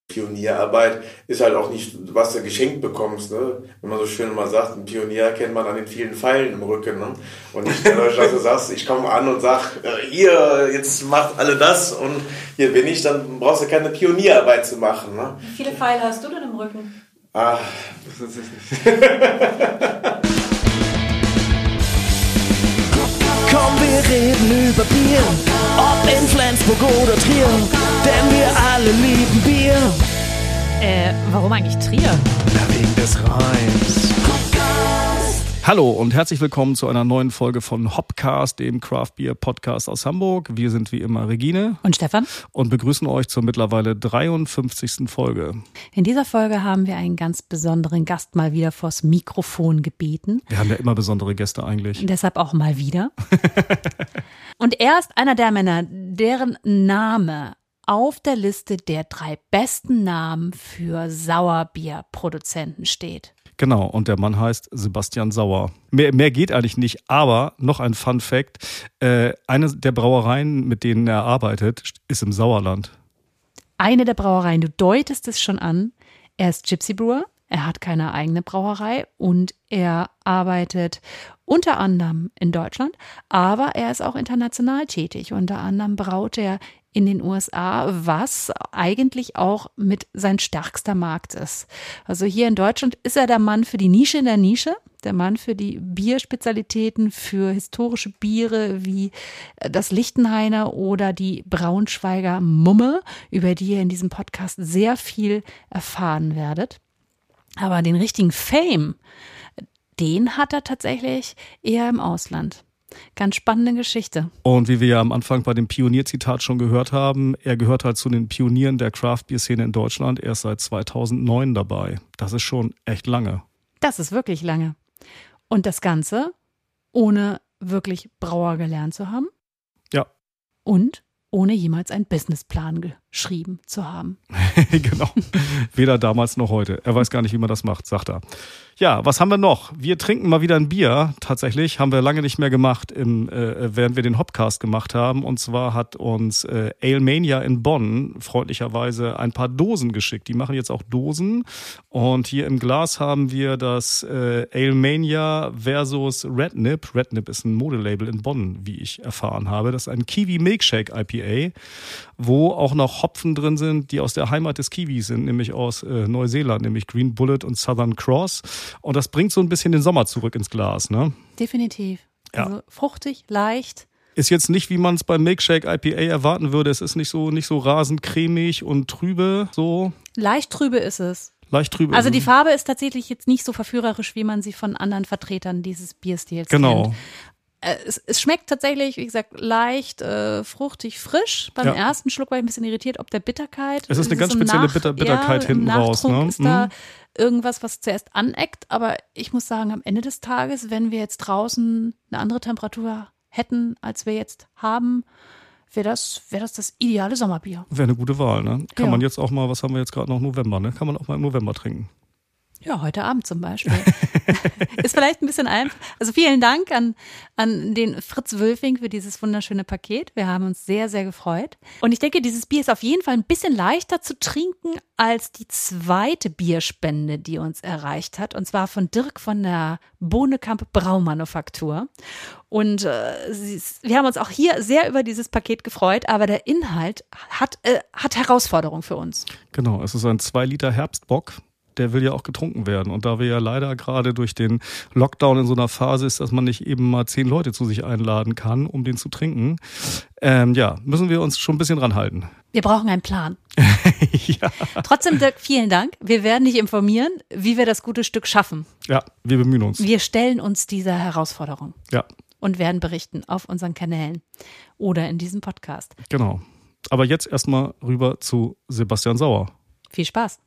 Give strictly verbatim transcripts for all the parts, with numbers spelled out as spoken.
Pionierarbeit ist halt auch nicht, was du geschenkt bekommst, ne? Wenn man so schön mal sagt, ein Pionier erkennt man an den vielen Pfeilen im Rücken, ne? Und nicht dadurch, dass du sagst, ich komme an und sag, hier, jetzt macht alle das und hier bin ich, dann brauchst du keine Pionierarbeit zu machen, ne? Wie viele Pfeile hast du denn im Rücken? Ah, das ist nicht. Komm, wir reden über Bier, ob in Flensburg oder Trier, denn wir alle lieben Bier. Äh, warum eigentlich Trier? Na, wegen des Reims. Hallo und herzlich willkommen zu einer neuen Folge von Hopcast, dem Craft Beer Podcast aus Hamburg. Wir sind wie immer Regine und Stefan und begrüßen euch zur mittlerweile dreiundfünfzigsten Folge. In dieser Folge haben wir einen ganz besonderen Gast mal wieder vors Mikrofon gebeten. Wir haben ja immer besondere Gäste eigentlich. Und deshalb auch mal wieder. Und er ist einer der Männer, deren Name auf der Liste der drei besten Namen für Sauerbierproduzenten steht. Genau, und der Mann heißt Sebastian Sauer. Mehr, mehr geht eigentlich nicht, aber noch ein Fun Fact, äh, eine der Brauereien, mit denen er arbeitet, ist im Sauerland. Eine der Brauereien, du deutest es schon an, er ist Gypsy Brewer, er hat keine eigene Brauerei und er arbeitet unter anderem in Deutschland, aber er ist auch international tätig. Unter anderem braut er in den U S A, was eigentlich auch mit sein stärkster Markt ist. Also hier in Deutschland ist er der Mann für die Nische in der Nische, der Mann für die Bierspezialitäten, für historische Biere wie das Lichtenhainer oder die Braunschweiger Mumme, über die ihr in diesem Podcast sehr viel erfahren werdet. Aber den richtigen Fame, den hat er tatsächlich eher im Ausland. Ganz spannende Geschichte. Und wie wir ja am Anfang bei dem Pionierzitat schon gehört haben, er gehört halt zu den Pionieren der Craft-Bier-Szene in Deutschland. Er ist seit zweitausendneun dabei. Das ist schon echt lange. Das ist wirklich lange. Und das Ganze ohne wirklich Brauer gelernt zu haben. Ja. Und ohne jemals einen Businessplan geschrieben zu haben. Genau. Weder damals noch heute. Er weiß gar nicht, wie man das macht, sagt er. Ja, was haben wir noch? Wir trinken mal wieder ein Bier. Tatsächlich haben wir lange nicht mehr gemacht, im, äh, während wir den Hopcast gemacht haben. Und zwar hat uns äh, Alemania in Bonn freundlicherweise ein paar Dosen geschickt. Die machen jetzt auch Dosen. Und hier im Glas haben wir das äh, Alemania versus Rednip. Rednip ist ein Modelabel in Bonn, wie ich erfahren habe. Das ist ein Kiwi Milkshake I P A, wo auch noch Hopfen drin sind, die aus der Heimat des Kiwis sind, nämlich aus äh, Neuseeland, nämlich Green Bullet und Southern Cross. Und das bringt so ein bisschen den Sommer zurück ins Glas, ne? Definitiv. Ja. Also fruchtig, leicht. Ist jetzt nicht, wie man es beim Milkshake I P A erwarten würde. Es ist nicht so, nicht so rasend cremig und trübe, so. Leicht trübe ist es. Leicht trübe. Also die Farbe ist tatsächlich jetzt nicht so verführerisch, wie man sie von anderen Vertretern dieses Bierstils genau. kennt. Es, es schmeckt tatsächlich, wie gesagt, leicht, äh, fruchtig, frisch. Beim ja. ersten Schluck war ich ein bisschen irritiert, ob der Bitterkeit. Es ist eine ganz spezielle Nach, Bitter, Bitterkeit ja, hinten raus. Ne? Ist da mhm. irgendwas, was zuerst aneckt. Aber ich muss sagen, am Ende des Tages, wenn wir jetzt draußen eine andere Temperatur hätten, als wir jetzt haben, wäre das, wär das das ideale Sommerbier. Wäre eine gute Wahl, ne? Kann ja. man jetzt auch mal, was haben wir jetzt gerade noch, November, ne? Kann man auch mal im November trinken. Ja, heute Abend zum Beispiel. Ist vielleicht ein bisschen einfach. Also vielen Dank an, an den Fritz Wölfing für dieses wunderschöne Paket. Wir haben uns sehr, sehr gefreut. Und ich denke, dieses Bier ist auf jeden Fall ein bisschen leichter zu trinken als die zweite Bierspende, die uns erreicht hat. Und zwar von Dirk von der Bohnekamp Braumanufaktur. Und äh, sie, wir haben uns auch hier sehr über dieses Paket gefreut, aber der Inhalt hat, äh, hat Herausforderungen für uns. Genau, es ist ein zwei Liter Herbstbock. Der will ja auch getrunken werden. Und da wir ja leider gerade durch den Lockdown in so einer Phase ist, dass man nicht eben mal zehn Leute zu sich einladen kann, um den zu trinken, ähm, ja, müssen wir uns schon ein bisschen ranhalten. Wir brauchen einen Plan. Ja. Trotzdem, Dirk, vielen Dank. Wir werden dich informieren, wie wir das gute Stück schaffen. Ja, wir bemühen uns. Wir stellen uns dieser Herausforderung. Ja. Und werden berichten auf unseren Kanälen oder in diesem Podcast. Genau. Aber jetzt erstmal rüber zu Sebastian Sauer. Viel Spaß.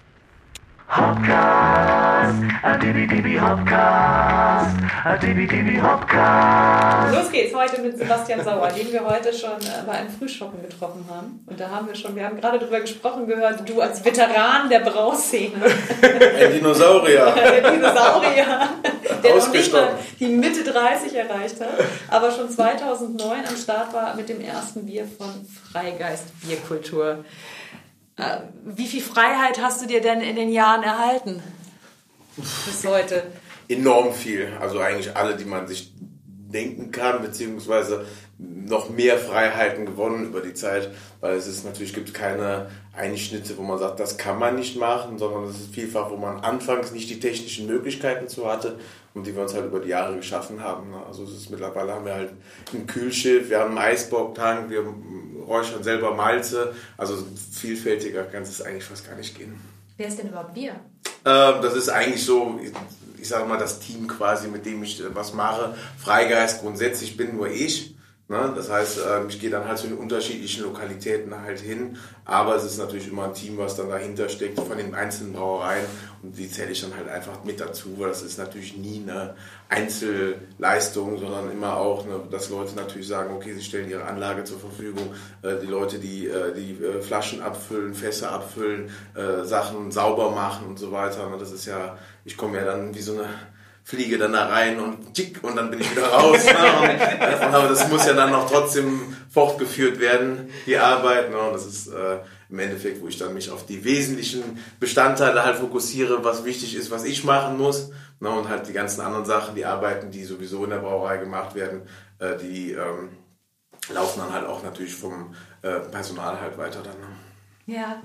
Hopcast, a dibi dibi Hopcast, a dibi dibi Hopcast. Los geht's heute mit Sebastian Sauer, den wir heute schon bei einem Frühschoppen getroffen haben. Und da haben wir schon, wir haben gerade darüber gesprochen gehört, du als Veteran der Brauszene. Ein Dinosaurier. Der Dinosaurier, der noch nicht mal die Mitte dreißig erreicht hat, aber schon zweitausendneun am Start war mit dem ersten Bier von Freigeist Bierkultur. Äh, wie viel Freiheit hast du dir denn in den Jahren erhalten? Bis heute? Enorm viel. Also eigentlich alle, die man sich denken kann, beziehungsweise noch mehr Freiheiten gewonnen über die Zeit, weil es ist natürlich, gibt keine Einschnitte, wo man sagt, das kann man nicht machen, sondern es ist vielfach, wo man anfangs nicht die technischen Möglichkeiten zu hatte und die wir uns halt über die Jahre geschaffen haben. Also es ist mittlerweile haben wir halt ein Kühlschiff, wir haben einen Eisbocktank, wir räuchern selber Malze, also vielfältiger kann es eigentlich fast gar nicht gehen. Wer ist denn überhaupt wir? Ähm, das ist eigentlich so, ich sage mal, das Team quasi, mit dem ich was mache. Freigeist grundsätzlich bin nur ich. Ne? Das heißt, ich gehe dann halt zu den unterschiedlichen Lokalitäten halt hin, aber es ist natürlich immer ein Team, was dann dahinter steckt von den einzelnen Brauereien und die zähle ich dann halt einfach mit dazu, weil das ist natürlich nie eine Einzelleistung, sondern immer auch, ne, dass Leute natürlich sagen, okay, sie stellen ihre Anlage zur Verfügung, äh, die Leute, die äh, die äh, Flaschen abfüllen, Fässer abfüllen, äh, Sachen sauber machen und so weiter. Ne? Das ist ja, ich komme ja dann wie so eine fliege dann da rein und tschick und dann bin ich wieder raus. Ne? Aber das muss ja dann noch trotzdem fortgeführt werden, die Arbeit. Ne? Und das ist äh, im Endeffekt, wo ich dann mich auf die wesentlichen Bestandteile halt fokussiere, was wichtig ist, was ich machen muss. Ne? Und halt die ganzen anderen Sachen, die Arbeiten, die sowieso in der Brauerei gemacht werden, äh, die ähm, laufen dann halt auch natürlich vom äh, Personal halt weiter dann. Ne? Ja.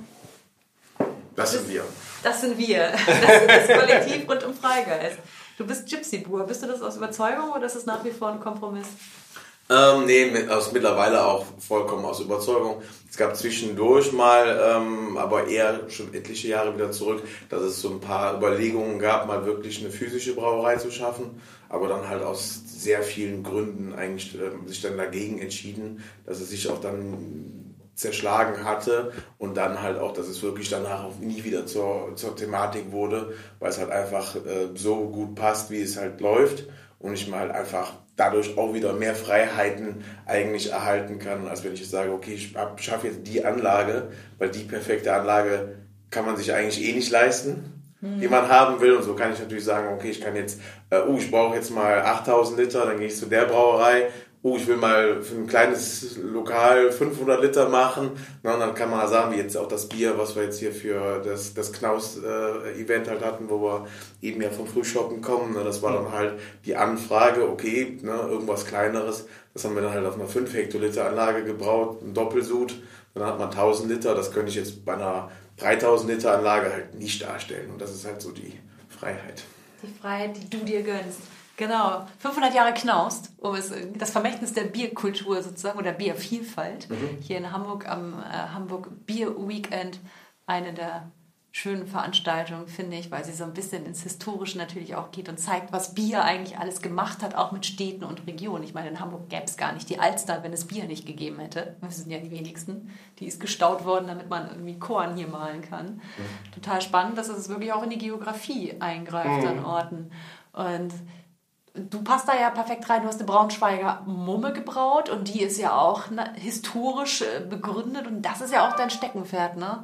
Das sind wir. Das sind wir. Das ist das Kollektiv rund um Freigeist. Du bist Gypsy Brewer. Bist du das aus Überzeugung oder ist es nach wie vor ein Kompromiss? Ähm, nee, mit, aus, mittlerweile auch vollkommen aus Überzeugung. Es gab zwischendurch mal, ähm, aber eher schon etliche Jahre wieder zurück, dass es so ein paar Überlegungen gab, mal wirklich eine physische Brauerei zu schaffen. Aber dann halt aus sehr vielen Gründen eigentlich äh, sich dann dagegen entschieden, dass es sich auch dann zerschlagen hatte und dann halt auch, dass es wirklich danach auch nie wieder zur, zur Thematik wurde, weil es halt einfach äh, so gut passt, wie es halt läuft und ich mal halt einfach dadurch auch wieder mehr Freiheiten eigentlich erhalten kann, als wenn ich jetzt sage, okay, ich schaffe jetzt die Anlage, weil die perfekte Anlage kann man sich eigentlich eh nicht leisten, mhm. die man haben will und so kann ich natürlich sagen, okay, ich kann jetzt, äh, oh, ich brauche jetzt mal achttausend Liter, dann gehe ich zu der Brauerei, oh, ich will mal für ein kleines Lokal fünfhundert Liter machen. Na, und dann kann man sagen, wie jetzt auch das Bier, was wir jetzt hier für das, das Knaus-Event äh, halt hatten, wo wir eben ja vom Frühshoppen kommen. Ne, das war dann halt die Anfrage, okay, ne, irgendwas Kleineres. Das haben wir dann halt auf einer fünf Hektoliter Anlage gebraut, ein Doppelsud. Dann hat man tausend Liter. Das könnte ich jetzt bei einer dreitausend Liter Anlage halt nicht darstellen. Und das ist halt so die Freiheit. Die Freiheit, die du dir gönnst. Genau, fünfhundert Jahre Knaust, um es, das Vermächtnis der Bierkultur sozusagen oder Biervielfalt. Mhm. Hier in Hamburg am äh, Hamburg Bier Weekend, eine der schönen Veranstaltungen, finde ich, weil sie so ein bisschen ins Historische natürlich auch geht und zeigt, was Bier eigentlich alles gemacht hat, auch mit Städten und Regionen. Ich meine, in Hamburg gäbe es gar nicht die Alster, wenn es Bier nicht gegeben hätte. Wir sind ja die wenigsten. Die ist gestaut worden, damit man irgendwie Korn hier malen kann. Mhm. Total spannend, dass es wirklich auch in die Geografie eingreift mhm. an Orten. Und du passt da ja perfekt rein. Du hast eine Braunschweiger Mumme gebraut und die ist ja auch historisch begründet und das ist ja auch dein Steckenpferd, ne?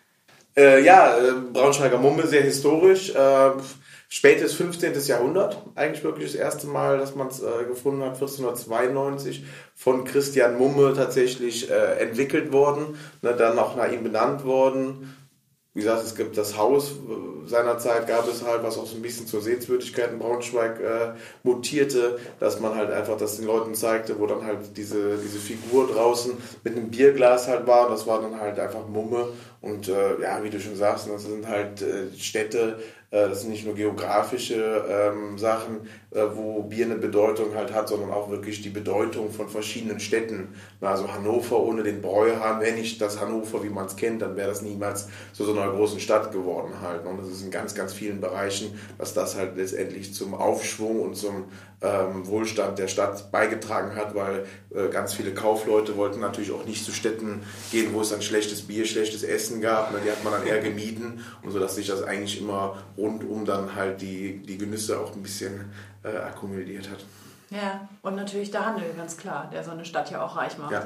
Äh, ja, äh, Braunschweiger Mumme, sehr historisch. Äh, spätes fünfzehnten. Jahrhundert, eigentlich wirklich das erste Mal, dass man es äh, gefunden hat, vierzehnhundertzweiundneunzig, von Christian Mumme tatsächlich äh, entwickelt worden, ne, dann auch nach ihm benannt worden. Wie gesagt, es gibt das Haus, seinerzeit gab es halt, was auch so ein bisschen zur Sehenswürdigkeit in Braunschweig äh, mutierte, dass man halt einfach das den Leuten zeigte, wo dann halt diese, diese Figur draußen mit einem Bierglas halt war. Und das war dann halt einfach Mumme. Und äh, ja, wie du schon sagst, das sind halt äh, Städte, äh, das sind nicht nur geografische ähm, Sachen, äh, wo Bier eine Bedeutung halt hat, sondern auch wirklich die Bedeutung von verschiedenen Städten. Also Hannover ohne den Bräuhahn, wenn nicht das Hannover, wie man es kennt, dann wäre das niemals zu so einer großen Stadt geworden halt. Und das ist in ganz, ganz vielen Bereichen, dass das halt letztendlich zum Aufschwung und zum ähm, Wohlstand der Stadt beigetragen hat, weil äh, ganz viele Kaufleute wollten natürlich auch nicht zu Städten gehen, wo es dann schlechtes Bier, schlechtes Essen gab. Ne? Die hat man dann eher gemieden und so, dass sich das eigentlich immer rundum dann halt die, die Genüsse auch ein bisschen äh, akkumuliert hat. Ja, und natürlich der Handel, ganz klar, der so eine Stadt ja auch reich macht. Ja.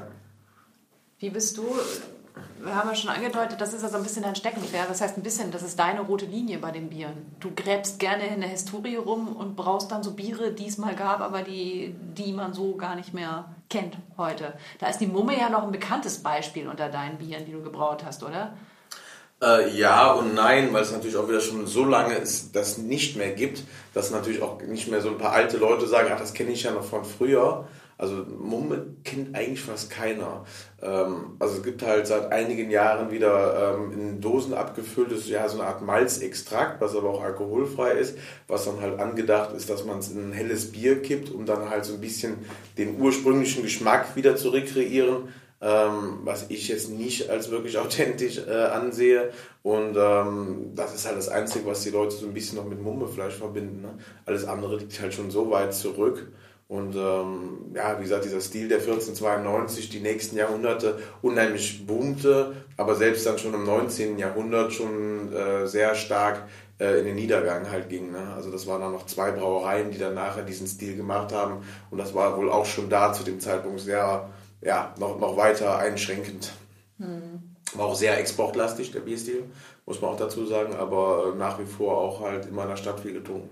Wie bist du, wir haben ja schon angedeutet, das ist ja so ein bisschen dein Steckenpferd, das heißt ein bisschen, das ist deine rote Linie bei den Bieren. Du gräbst gerne in der Historie rum und brauchst dann so Biere, die es mal gab, aber die, die man so gar nicht mehr kennt heute. Da ist die Mumme ja noch ein bekanntes Beispiel unter deinen Bieren, die du gebraut hast, oder? Äh, ja und nein, weil es natürlich auch wieder schon so lange ist, das nicht mehr gibt, dass natürlich auch nicht mehr so ein paar alte Leute sagen, ach, das kenne ich ja noch von früher. Also Mumme kennt eigentlich fast keiner. Ähm, also es gibt halt seit einigen Jahren wieder ähm, in Dosen abgefülltes, ja, so eine Art Malzextrakt, was aber auch alkoholfrei ist, was dann halt angedacht ist, dass man es in ein helles Bier kippt, um dann halt so ein bisschen den ursprünglichen Geschmack wieder zu rekreieren, ähm, was ich jetzt nicht als wirklich authentisch äh, ansehe. Und ähm, das ist halt das Einzige, was die Leute so ein bisschen noch mit Mumme vielleicht verbinden. Ne? Alles andere liegt halt schon so weit zurück. Und ähm, ja, wie gesagt, dieser Stil der vierzehnhundertzweiundneunzig die nächsten Jahrhunderte unheimlich boomte, aber selbst dann schon im neunzehnten Jahrhundert schon äh, sehr stark äh, in den Niedergang halt ging. Ne? Also das waren dann noch zwei Brauereien, die dann nachher diesen Stil gemacht haben. Und das war wohl auch schon da zu dem Zeitpunkt sehr, ja, noch, noch weiter einschränkend. Hm. War auch sehr exportlastig, der Bierstil, muss man auch dazu sagen, aber äh, nach wie vor auch halt in meiner Stadt viel getrunken.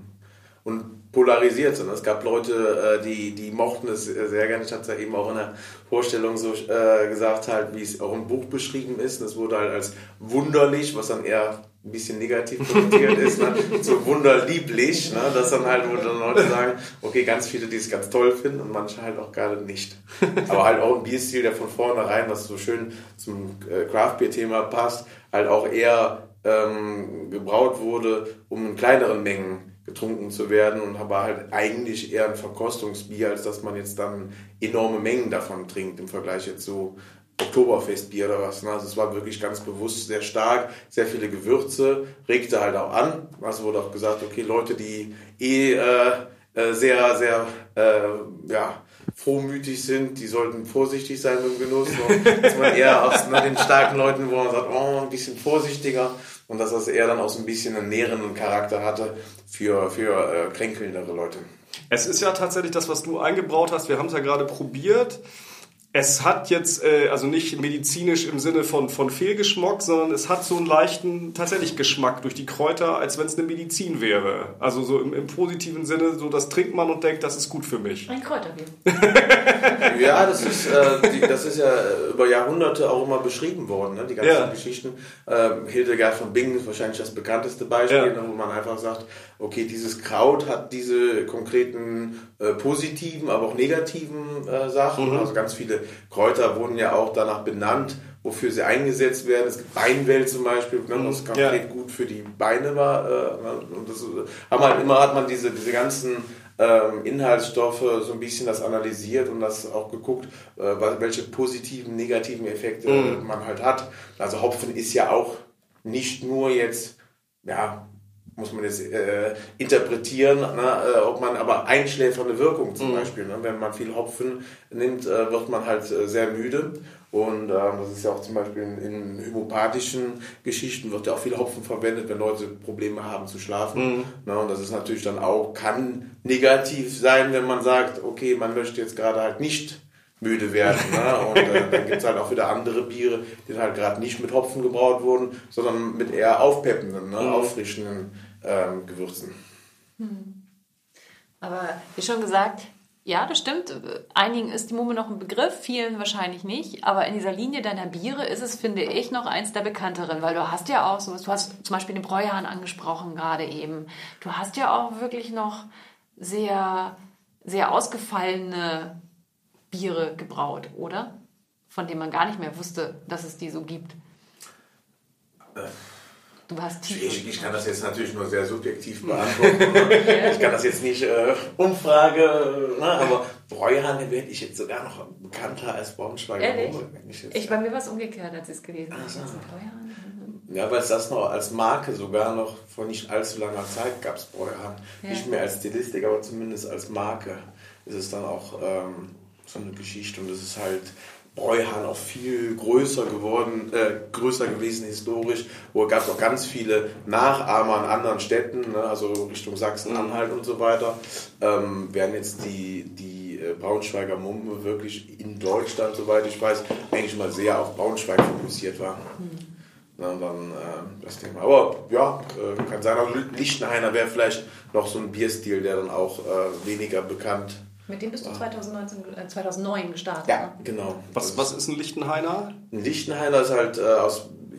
Und polarisiert sind. Es gab Leute, die, die mochten es sehr gerne. Ich hatte es ja eben auch in der Vorstellung so äh, gesagt, halt, wie es auch im Buch beschrieben ist. Das wurde halt als wunderlich, was dann eher ein bisschen negativ konnotiert ist, ne? So wunderlieblich, ne? Dass dann halt wo dann Leute sagen, okay, ganz viele, die es ganz toll finden und manche halt auch gerade nicht. Aber halt auch ein Bierstil, der von vornherein, was so schön zum äh, Craft-Bier-Thema passt, halt auch eher ähm, gebraut wurde, um in kleineren Mengen getrunken zu werden und aber halt eigentlich eher ein Verkostungsbier, als dass man jetzt dann enorme Mengen davon trinkt im Vergleich jetzt so Oktoberfestbier oder was. Also es war wirklich ganz bewusst sehr stark, sehr viele Gewürze, regte halt auch an. Also wurde auch gesagt, okay, Leute, die eh äh, sehr, sehr äh, ja, frohmütig sind, die sollten vorsichtig sein mit dem Genuss. So, dass man eher aus ne, den starken Leuten, wo man sagt, oh, ein bisschen vorsichtiger. Und dass das eher dann auch so ein bisschen einen nährenden Charakter hatte für, für äh, kränkelndere Leute. Es ist ja tatsächlich das, was du eingebraut hast. Wir haben es ja gerade probiert. Es hat jetzt, äh, also nicht medizinisch im Sinne von, von Fehlgeschmack, sondern es hat so einen leichten, tatsächlich Geschmack durch die Kräuter, als wenn es eine Medizin wäre. Also so im, im positiven Sinne, so das trinkt man und denkt, das ist gut für mich. Ein Kräuterbier. Ja, das ist, äh, die, das ist ja über Jahrhunderte auch immer beschrieben worden, ne? Die ganzen ja. Geschichten. Ähm, Hildegard von Bingen ist wahrscheinlich das bekannteste Beispiel, ja. ne, wo man einfach sagt, okay, dieses Kraut hat diese konkreten äh, positiven, aber auch negativen äh, Sachen. Mhm. Also ganz viele Kräuter wurden ja auch danach benannt, wofür sie eingesetzt werden. Es gibt Beinwell zum Beispiel, ne, was konkret ja. gut für die Beine war. Äh, und das haben halt immer hat man diese, diese ganzen ähm, Inhaltsstoffe so ein bisschen das analysiert und das auch geguckt, äh, welche positiven, negativen Effekte mhm. man halt hat. Also Hopfen ist ja auch nicht nur jetzt, ja, muss man jetzt äh, interpretieren, ne, äh, ob man aber einschläfernde Wirkung zum mhm. Beispiel, ne, wenn man viel Hopfen nimmt, äh, wird man halt äh, sehr müde und äh, das ist ja auch zum Beispiel in, in homöopathischen Geschichten wird ja auch viel Hopfen verwendet, wenn Leute Probleme haben zu schlafen, mhm. ne, und das ist natürlich dann auch, kann negativ sein, wenn man sagt, okay, man möchte jetzt gerade halt nicht müde werden. Ne? Und äh, dann gibt es halt auch wieder andere Biere, die halt gerade nicht mit Hopfen gebraut wurden, sondern mit eher aufpeppenden, ne? mhm. auffrischenden ähm, Gewürzen. Hm. Aber wie schon gesagt, ja, das stimmt. Einigen ist die Mumme noch ein Begriff, vielen wahrscheinlich nicht. Aber in dieser Linie deiner Biere ist es, finde ich, noch eins der bekannteren, weil du hast ja auch sowas, du hast zum Beispiel den Bräuhahn angesprochen gerade eben. Du hast ja auch wirklich noch sehr, sehr ausgefallene Biere gebraut, oder? Von denen man gar nicht mehr wusste, dass es die so gibt. Du hast ich, ich kann das jetzt natürlich nur sehr subjektiv beantworten. Ne? Ich kann das jetzt nicht äh, Umfrage, ne? Aber Bräuhahn werde ich jetzt sogar noch bekannter als Braunschweiger. Ehrlich? Ich, jetzt, ich bei mir war es umgekehrt, als ich es gelesen habe. Also, ja, weil es das noch als Marke sogar noch vor nicht allzu langer Zeit gab es Bräuhahn. Ja. Nicht mehr als Stilistik, aber zumindest als Marke ist es dann auch ähm, so eine Geschichte und es ist halt Bräuhahn auch viel größer geworden, äh, größer gewesen historisch, wo gab es auch ganz viele Nachahmer an anderen Städten, ne, also Richtung Sachsen-Anhalt und so weiter, ähm, werden jetzt die, die äh, Braunschweiger Mumme wirklich in Deutschland, soweit ich weiß, eigentlich mal sehr auf Braunschweig fokussiert war. Mhm. Na, und dann äh, das Thema. Aber ja, äh, kann sein, auch Lichtenhainer wäre vielleicht noch so ein Bierstil, der dann auch äh, weniger bekannt. Mit dem bist du zweitausendneunzehn, äh, zweitausendneun gestartet. Ja, genau. Was, was ist ein Lichtenhainer? Ein Lichtenhainer ist halt äh, aus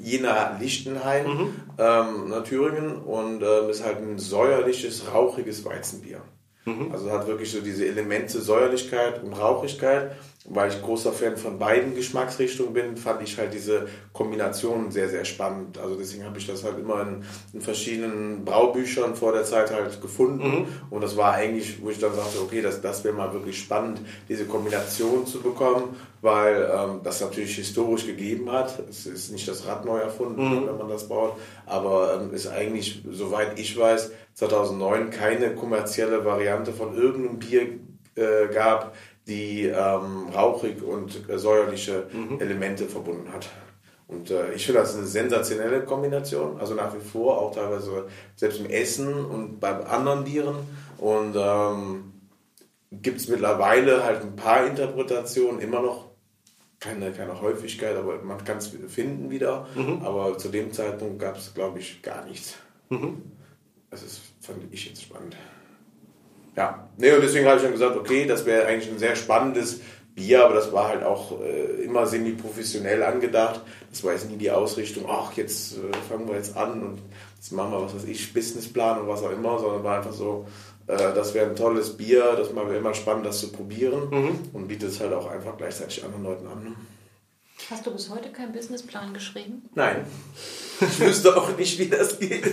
Jena-Lichtenhain, Mhm. ähm, nach Thüringen, und ähm, ist halt ein säuerliches, rauchiges Weizenbier. Mhm. Also hat wirklich so diese Elemente Säuerlichkeit und Rauchigkeit. Weil ich großer Fan von beiden Geschmacksrichtungen bin, fand ich halt diese Kombination sehr, sehr spannend. Also deswegen habe ich das halt immer in, in verschiedenen Braubüchern vor der Zeit halt gefunden. Mhm. Und das war eigentlich, wo ich dann sagte, okay, das, das wäre mal wirklich spannend, diese Kombination zu bekommen, weil ähm, das natürlich historisch gegeben hat. Es ist nicht das Rad neu erfunden, Mhm. wenn man das baut, aber ähm, ist eigentlich, soweit ich weiß, zweitausendneun keine kommerzielle Variante von irgendeinem Bier äh, gab, die ähm, rauchig und äh, säuerliche Mhm. Elemente verbunden hat. Und äh, ich finde das eine sensationelle Kombination, also nach wie vor, auch teilweise selbst im Essen und bei anderen Bieren. Und ähm, gibt es mittlerweile halt ein paar Interpretationen, immer noch keine, keine Häufigkeit, aber man kann es finden wieder. Mhm. Aber zu dem Zeitpunkt gab es, glaube ich, gar nichts. Mhm. Das ist, fand ich jetzt spannend. Ja, nee, und deswegen habe ich dann gesagt, okay, das wäre eigentlich ein sehr spannendes Bier, aber das war halt auch äh, immer semi-professionell angedacht. Das war jetzt nie die Ausrichtung, ach, jetzt äh, fangen wir jetzt an und jetzt machen wir, was weiß ich, Businessplan und was auch immer, sondern war einfach so, äh, das wäre ein tolles Bier, das wäre immer spannend, das zu probieren, Mhm. und bietet es halt auch einfach gleichzeitig anderen Leuten an. Hast du bis heute keinen Businessplan geschrieben? Nein, ich wüsste auch nicht, wie das geht.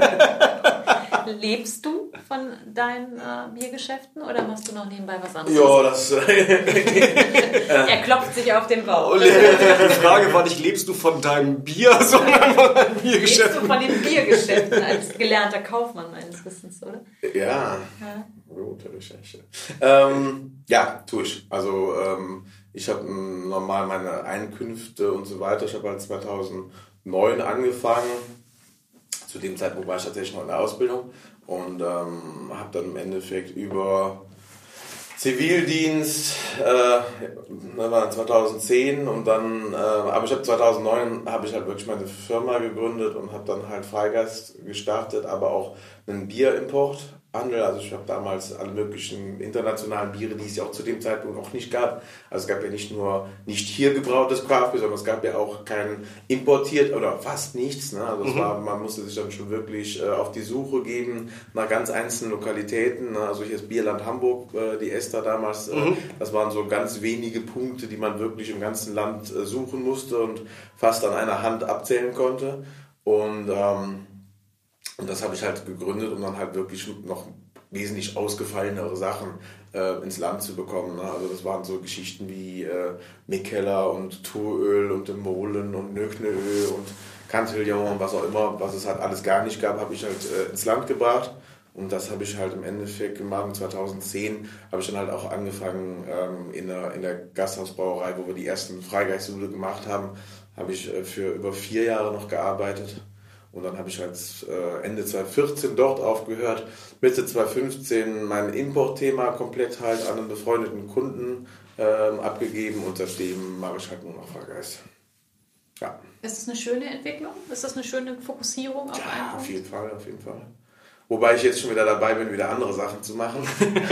Lebst du von deinen äh, Biergeschäften oder machst du noch nebenbei was anderes? Ja, das... Er klopft sich auf den Bauch. Die Frage war nicht, lebst du von deinem Bier, sondern von deinem Lebst Biergeschäft? du von den Biergeschäften als gelernter Kaufmann meines Wissens, oder? Ja, Ja. gute Recherche. Ähm, ja, tue ich. Also ähm, ich habe normal meine Einkünfte und so weiter. Ich habe halt zweitausendneun angefangen. Zu dem Zeitpunkt war ich tatsächlich noch in der Ausbildung und ähm, habe dann im Endeffekt über Zivildienst, äh, das war zweitausendzehn, und dann, äh, aber ich habe zweitausendneun habe ich halt wirklich meine Firma gegründet und habe dann halt Freigeist gestartet, aber auch einen Bierimporthandel. Also ich habe damals alle möglichen internationalen Biere, die es ja auch zu dem Zeitpunkt auch nicht gab. Also es gab ja nicht nur nicht hier gebrautes Craft Beer, sondern es gab ja auch kein importiert oder fast nichts. Ne? Also es war, man musste sich dann schon wirklich äh, auf die Suche geben nach ganz einzelnen Lokalitäten. Ne? Also hier ist Bierland Hamburg, äh, die Esther damals. Äh, Mhm. Das waren so ganz wenige Punkte, die man wirklich im ganzen Land äh, suchen musste und fast an einer Hand abzählen konnte. Und ähm, Und das habe ich halt gegründet, um dann halt wirklich noch wesentlich ausgefallenere Sachen äh, ins Land zu bekommen. Ne? Also das waren so Geschichten wie äh, Mikkeller und Turöl und Molen und Nökneöl und Cantillon und was auch immer, was es halt alles gar nicht gab, habe ich halt äh, ins Land gebracht. Und das habe ich halt im Endeffekt gemacht. zweitausendzehn habe ich dann halt auch angefangen ähm, in, der, in der Gasthausbrauerei, wo wir die ersten Freigeistsude gemacht haben, habe ich äh, für über vier Jahre noch gearbeitet. Und dann habe ich halt äh, Ende zweitausendvierzehn dort aufgehört, Mitte zweitausendfünfzehn mein Importthema komplett halt an einen befreundeten Kunden ähm, abgegeben, und seitdem mache ich halt nur noch Freigeist. Ja. Ist das eine schöne Entwicklung? Ist das eine schöne Fokussierung auf einen Ja, Punkt? auf jeden Fall, auf jeden Fall. Wobei ich jetzt schon wieder dabei bin, wieder andere Sachen zu machen.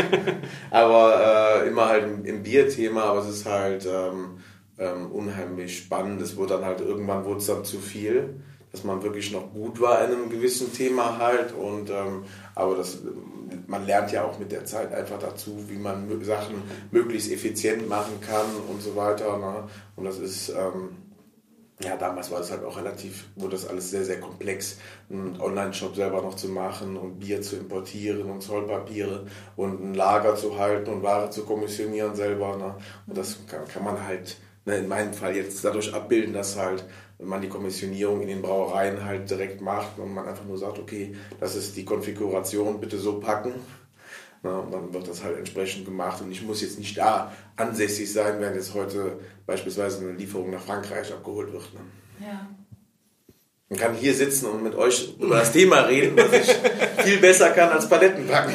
aber äh, immer halt im, im Bierthema, aber es ist halt ähm, ähm, unheimlich spannend. Es wurde dann halt, irgendwann wurde es dann zu viel, dass man wirklich noch gut war in einem gewissen Thema halt. Und ähm, aber das, man lernt ja auch mit der Zeit einfach dazu, wie man Sachen möglichst effizient machen kann und so weiter. Ne? Und das ist... Ähm, Ja, damals war es halt auch relativ, wurde das alles sehr, sehr komplex, einen Online-Shop selber noch zu machen und Bier zu importieren und Zollpapiere und ein Lager zu halten und Ware zu kommissionieren selber. Ne? Und das kann, kann man halt, ne, in meinem Fall jetzt dadurch abbilden, dass halt man die Kommissionierung in den Brauereien halt direkt macht und man einfach nur sagt, okay, das ist die Konfiguration, bitte so packen. Na, und dann wird das halt entsprechend gemacht, und ich muss jetzt nicht da ansässig sein, während jetzt heute beispielsweise eine Lieferung nach Frankreich abgeholt wird. Ne? Ja. Man kann hier sitzen und mit euch über das Thema reden, was ich viel besser kann als Paletten packen.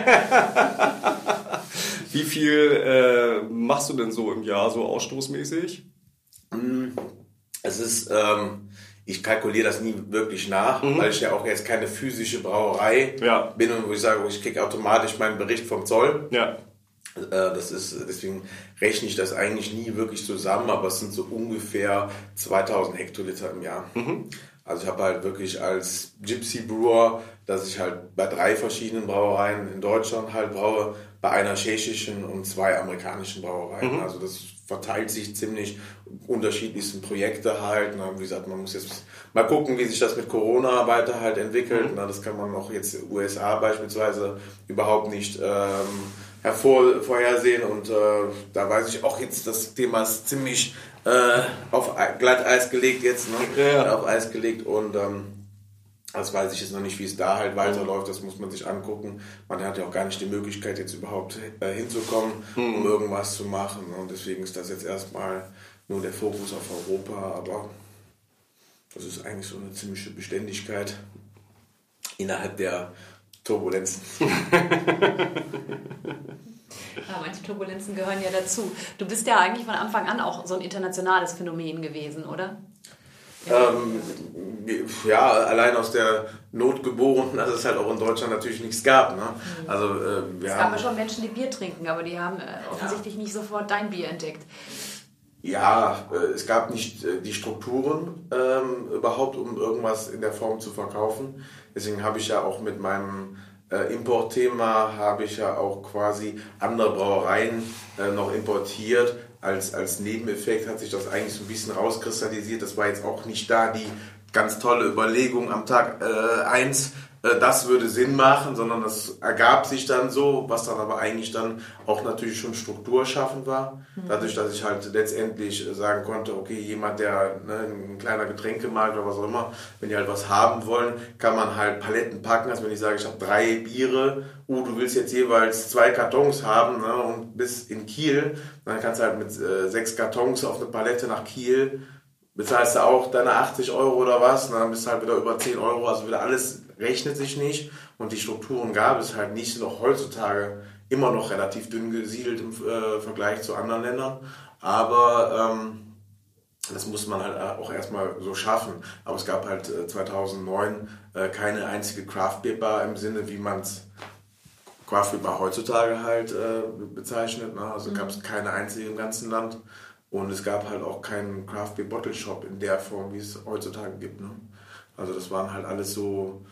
Wie viel äh, machst du denn so im Jahr, so ausstoßmäßig? Es ist, ähm, ich kalkuliere das nie wirklich nach, Mhm. weil ich ja auch jetzt keine physische Brauerei Ja. bin, und wo ich sage, ich kriege automatisch meinen Bericht vom Zoll. Ja. Das ist, deswegen rechne ich das eigentlich nie wirklich zusammen, aber es sind so ungefähr zweitausend Hektoliter im Jahr. Mhm. Also ich habe halt wirklich als Gypsy Brewer, dass ich halt bei drei verschiedenen Brauereien in Deutschland halt braue, bei einer tschechischen und zwei amerikanischen Brauereien. Mhm. Also das verteilt sich ziemlich unterschiedlichsten Projekte halt. Na, wie gesagt, man muss jetzt mal gucken, wie sich das mit Corona weiter halt entwickelt. Mhm. Na, das kann man auch jetzt in den U S A beispielsweise überhaupt nicht ähm, hervor, vorhersehen. Und äh, da weiß ich auch jetzt, das Thema ist ziemlich äh, auf Glatteis gelegt jetzt. Ne? Ja, ja. Auf Eis gelegt und ähm, das weiß ich jetzt noch nicht, wie es da halt weiterläuft. Das muss man sich angucken. Man hat ja auch gar nicht die Möglichkeit, jetzt überhaupt äh, hinzukommen, mhm. um irgendwas zu machen. Und deswegen ist das jetzt erstmal nur der Fokus auf Europa. Aber das ist eigentlich so eine ziemliche Beständigkeit innerhalb der Turbulenzen. Ja, manche Turbulenzen gehören ja dazu. Du bist ja eigentlich von Anfang an auch so ein internationales Phänomen gewesen, oder? Ähm, ja, allein aus der Not geboren, dass es halt auch in Deutschland natürlich nichts gab. Ne? Also, äh, wir es haben, gab ja schon Menschen, die Bier trinken, aber die haben äh, offensichtlich ja. nicht sofort dein Bier entdeckt. Ja, äh, es gab nicht äh, die Strukturen ähm, überhaupt, um irgendwas in der Form zu verkaufen. Deswegen habe ich ja auch mit meinem äh, Importthema, habe ich ja auch quasi andere Brauereien äh, noch importiert. Als, als Nebeneffekt hat sich das eigentlich so ein bisschen rauskristallisiert. Das war jetzt auch nicht da die ganz tolle Überlegung am Tag eins, äh, äh, das würde Sinn machen, sondern das ergab sich dann so, was dann aber eigentlich dann auch natürlich schon strukturschaffend war. Mhm. Dadurch, dass ich halt letztendlich sagen konnte, okay, jemand, der ne, ein kleiner Getränkemarkt oder was auch immer, wenn die halt was haben wollen, kann man halt Paletten packen. Also wenn ich sage, ich habe drei Biere, uh, du willst jetzt jeweils zwei Kartons haben, ne, und bis in Kiel, dann kannst du halt mit äh, sechs Kartons auf eine Palette nach Kiel, bezahlst du auch deine achtzig Euro oder was, und dann bist du halt wieder über zehn Euro, also wieder alles rechnet sich nicht und die Strukturen gab es halt nicht, sind auch heutzutage immer noch relativ dünn gesiedelt im äh, Vergleich zu anderen Ländern, aber ähm, das muss man halt auch erstmal so schaffen. Aber es gab halt äh, zweitausendneun äh, keine einzige Craft Beer Bar im Sinne, wie man es Craft Beer Bar heutzutage halt äh, bezeichnet. Ne? Also mhm. gab es keine einzige im ganzen Land. Und es gab halt auch keinen Craft Beer Bottle Shop in der Form, wie es heutzutage gibt. Ne? Also das waren halt alles so,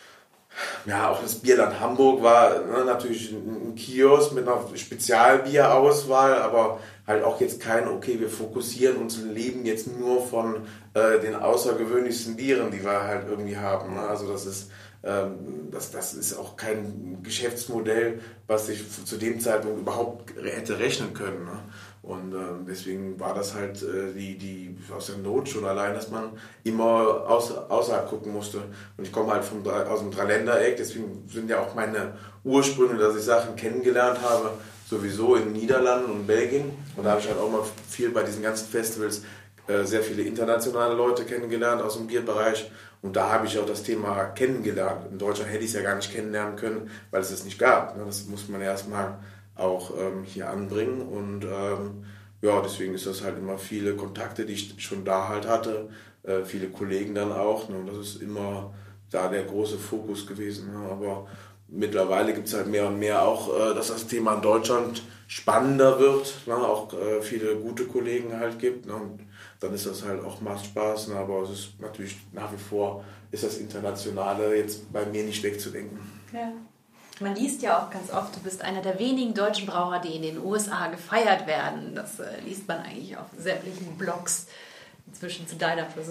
ja, auch das Bierland Hamburg war ne, natürlich ein, ein Kiosk mit einer Spezialbierauswahl, aber halt auch jetzt kein, okay, wir fokussieren unser Leben jetzt nur von äh, den außergewöhnlichsten Bieren, die wir halt irgendwie haben. Ne? Also das ist, ähm, das, das ist auch kein Geschäftsmodell, was ich zu dem Zeitpunkt überhaupt hätte rechnen können. Ne? Und äh, deswegen war das halt äh, die, die aus der Not schon allein, dass man immer außer, außerhalb gucken musste. Und ich komme halt vom, aus dem Dreiländereck, deswegen sind ja auch meine Ursprünge, dass ich Sachen kennengelernt habe, sowieso in den Niederlanden und Belgien. Und da habe ich halt auch mal viel bei diesen ganzen Festivals äh, sehr viele internationale Leute kennengelernt aus dem Bierbereich. Und da habe ich auch das Thema kennengelernt. In Deutschland hätte ich es ja gar nicht kennenlernen können, weil es es nicht gab. Das muss man erstmal auch ähm, hier anbringen und ähm, ja, deswegen ist das halt immer viele Kontakte, die ich schon da halt hatte, äh, viele Kollegen dann auch, ne, und das ist immer da der große Fokus gewesen, ne, aber mittlerweile gibt es halt mehr und mehr auch, äh, dass das Thema in Deutschland spannender wird, ne, auch äh, viele gute Kollegen halt gibt, ne, und dann ist das halt auch, macht Spaß, ne, aber es ist natürlich nach wie vor, ist das Internationale jetzt bei mir nicht wegzudenken. Ja. Man liest ja auch ganz oft, du bist einer der wenigen deutschen Brauer, die in den U S A gefeiert werden. Das äh, liest man eigentlich auf sämtlichen Blogs inzwischen zu deiner Person.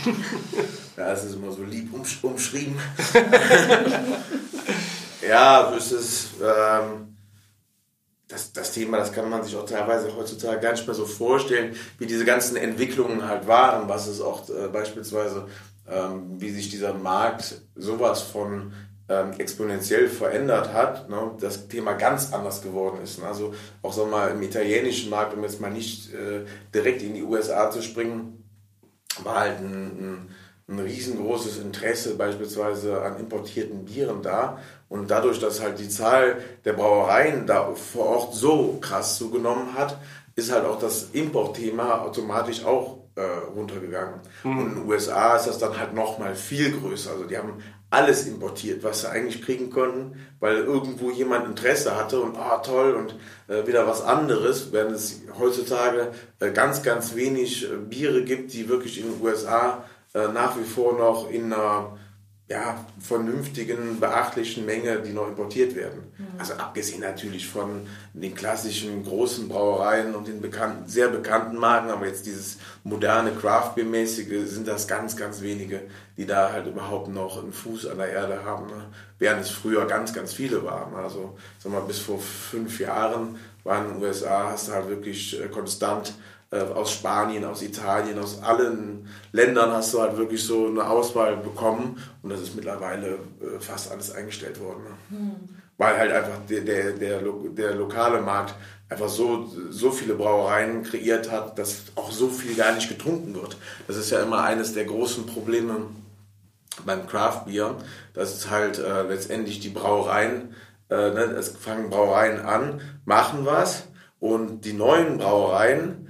Ja, es ist immer so lieb umsch- umschrieben. Ja, es ist ähm, das, das Thema, das kann man sich auch teilweise heutzutage gar nicht mehr so vorstellen, wie diese ganzen Entwicklungen halt waren, was es auch äh, beispielsweise, ähm, wie sich dieser Markt sowas von exponentiell verändert hat, ne, das Thema ganz anders geworden ist. Ne? Also auch so mal im italienischen Markt, um jetzt mal nicht äh, direkt in die U S A zu springen, war halt ein, ein, ein riesengroßes Interesse beispielsweise an importierten Bieren da. Und dadurch, dass halt die Zahl der Brauereien da vor Ort so krass zugenommen hat, ist halt auch das Importthema automatisch auch äh, runtergegangen. Mhm. Und in den U S A ist das dann halt nochmal viel größer. Also die haben alles importiert, was sie eigentlich kriegen konnten, weil irgendwo jemand Interesse hatte und ah toll und äh, wieder was anderes, während es heutzutage äh, ganz, ganz wenig äh, Biere gibt, die wirklich in den U S A äh, nach wie vor noch in einer ja, vernünftigen, beachtlichen Menge, die noch importiert werden. Mhm. Also abgesehen natürlich von den klassischen großen Brauereien und den bekannten, sehr bekannten Marken, aber jetzt dieses moderne Craft-Beer-mäßige sind das ganz, ganz wenige, die da halt überhaupt noch einen Fuß an der Erde haben, ne? Während es früher ganz, ganz viele waren. Also sag mal, bis vor fünf Jahren waren in den U S A, hast du halt wirklich äh, konstant aus Spanien, aus Italien, aus allen Ländern hast du halt wirklich so eine Auswahl bekommen und das ist mittlerweile fast alles eingestellt worden. Ne? Hm. Weil halt einfach der, der, der, der lokale Markt einfach so, so viele Brauereien kreiert hat, dass auch so viel gar nicht getrunken wird. Das ist ja immer eines der großen Probleme beim Craft Beer, dass es halt äh, letztendlich die Brauereien, äh, ne, es fangen Brauereien an, machen was und die neuen Brauereien,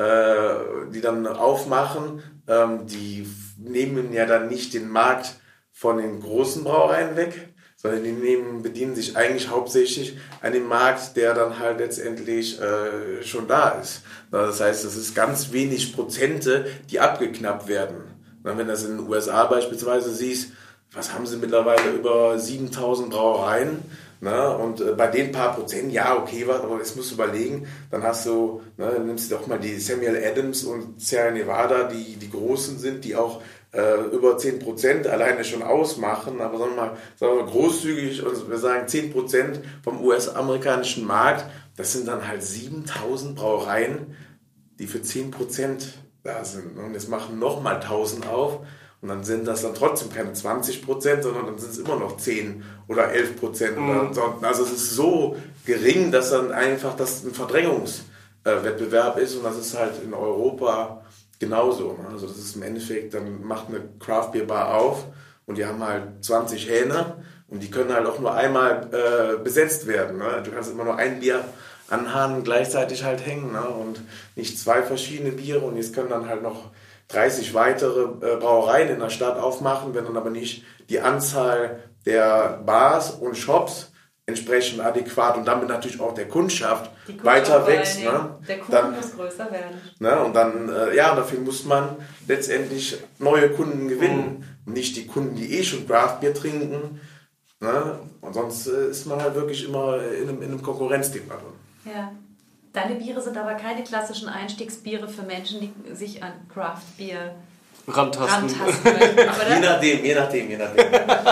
die dann aufmachen, die nehmen ja dann nicht den Markt von den großen Brauereien weg, sondern die nehmen, bedienen sich eigentlich hauptsächlich an dem Markt, der dann halt letztendlich äh, schon da ist. Das heißt, es ist ganz wenig Prozente, die abgeknappt werden. Wenn du das in den U S A beispielsweise siehst, was haben sie mittlerweile, über siebentausend Brauereien, ne? Und äh, bei den paar Prozent, ja, okay, was, aber das musst du überlegen, dann hast du, ne, dann nimmst du doch mal die Samuel Adams und Sierra Nevada, die die großen sind, die auch äh, über zehn Prozent alleine schon ausmachen, aber sagen wir mal, sagen wir mal großzügig, und wir sagen zehn Prozent vom U S-amerikanischen Markt, das sind dann halt siebentausend Brauereien, die für zehn Prozent da sind. Und jetzt machen nochmal tausend auf. Und dann sind das dann trotzdem keine zwanzig Prozent, sondern dann sind es immer noch zehn oder elf Prozent. Mhm. Also es ist so gering, dass dann einfach das ein Verdrängungswettbewerb ist. Und das ist halt in Europa genauso. Also das ist im Endeffekt, dann macht eine Craft Beer Bar auf und die haben halt zwanzig Hähne und die können halt auch nur einmal äh, besetzt werden. Ne? Du kannst immer nur ein Bier an Hahn gleichzeitig halt hängen, ne? Und nicht zwei verschiedene Biere. Und jetzt können dann halt noch dreißig weitere äh, Brauereien in der Stadt aufmachen, wenn dann aber nicht die Anzahl der Bars und Shops entsprechend adäquat und damit natürlich auch der Kundschaft, Kundschaft weiter wächst. Ne? Der Kunden dann, muss größer werden. Ne? Und dann, äh, ja, dafür muss man letztendlich neue Kunden gewinnen. Mhm. Nicht die Kunden, die eh schon Craft Beer trinken. Ne? Und sonst äh, ist man halt wirklich immer in einem, in einem Konkurrenzthema drin. Ja. Deine Biere sind aber keine klassischen Einstiegsbiere für Menschen, die sich an Craft Beer rantasten. rantasten je nachdem, je nachdem, je nachdem.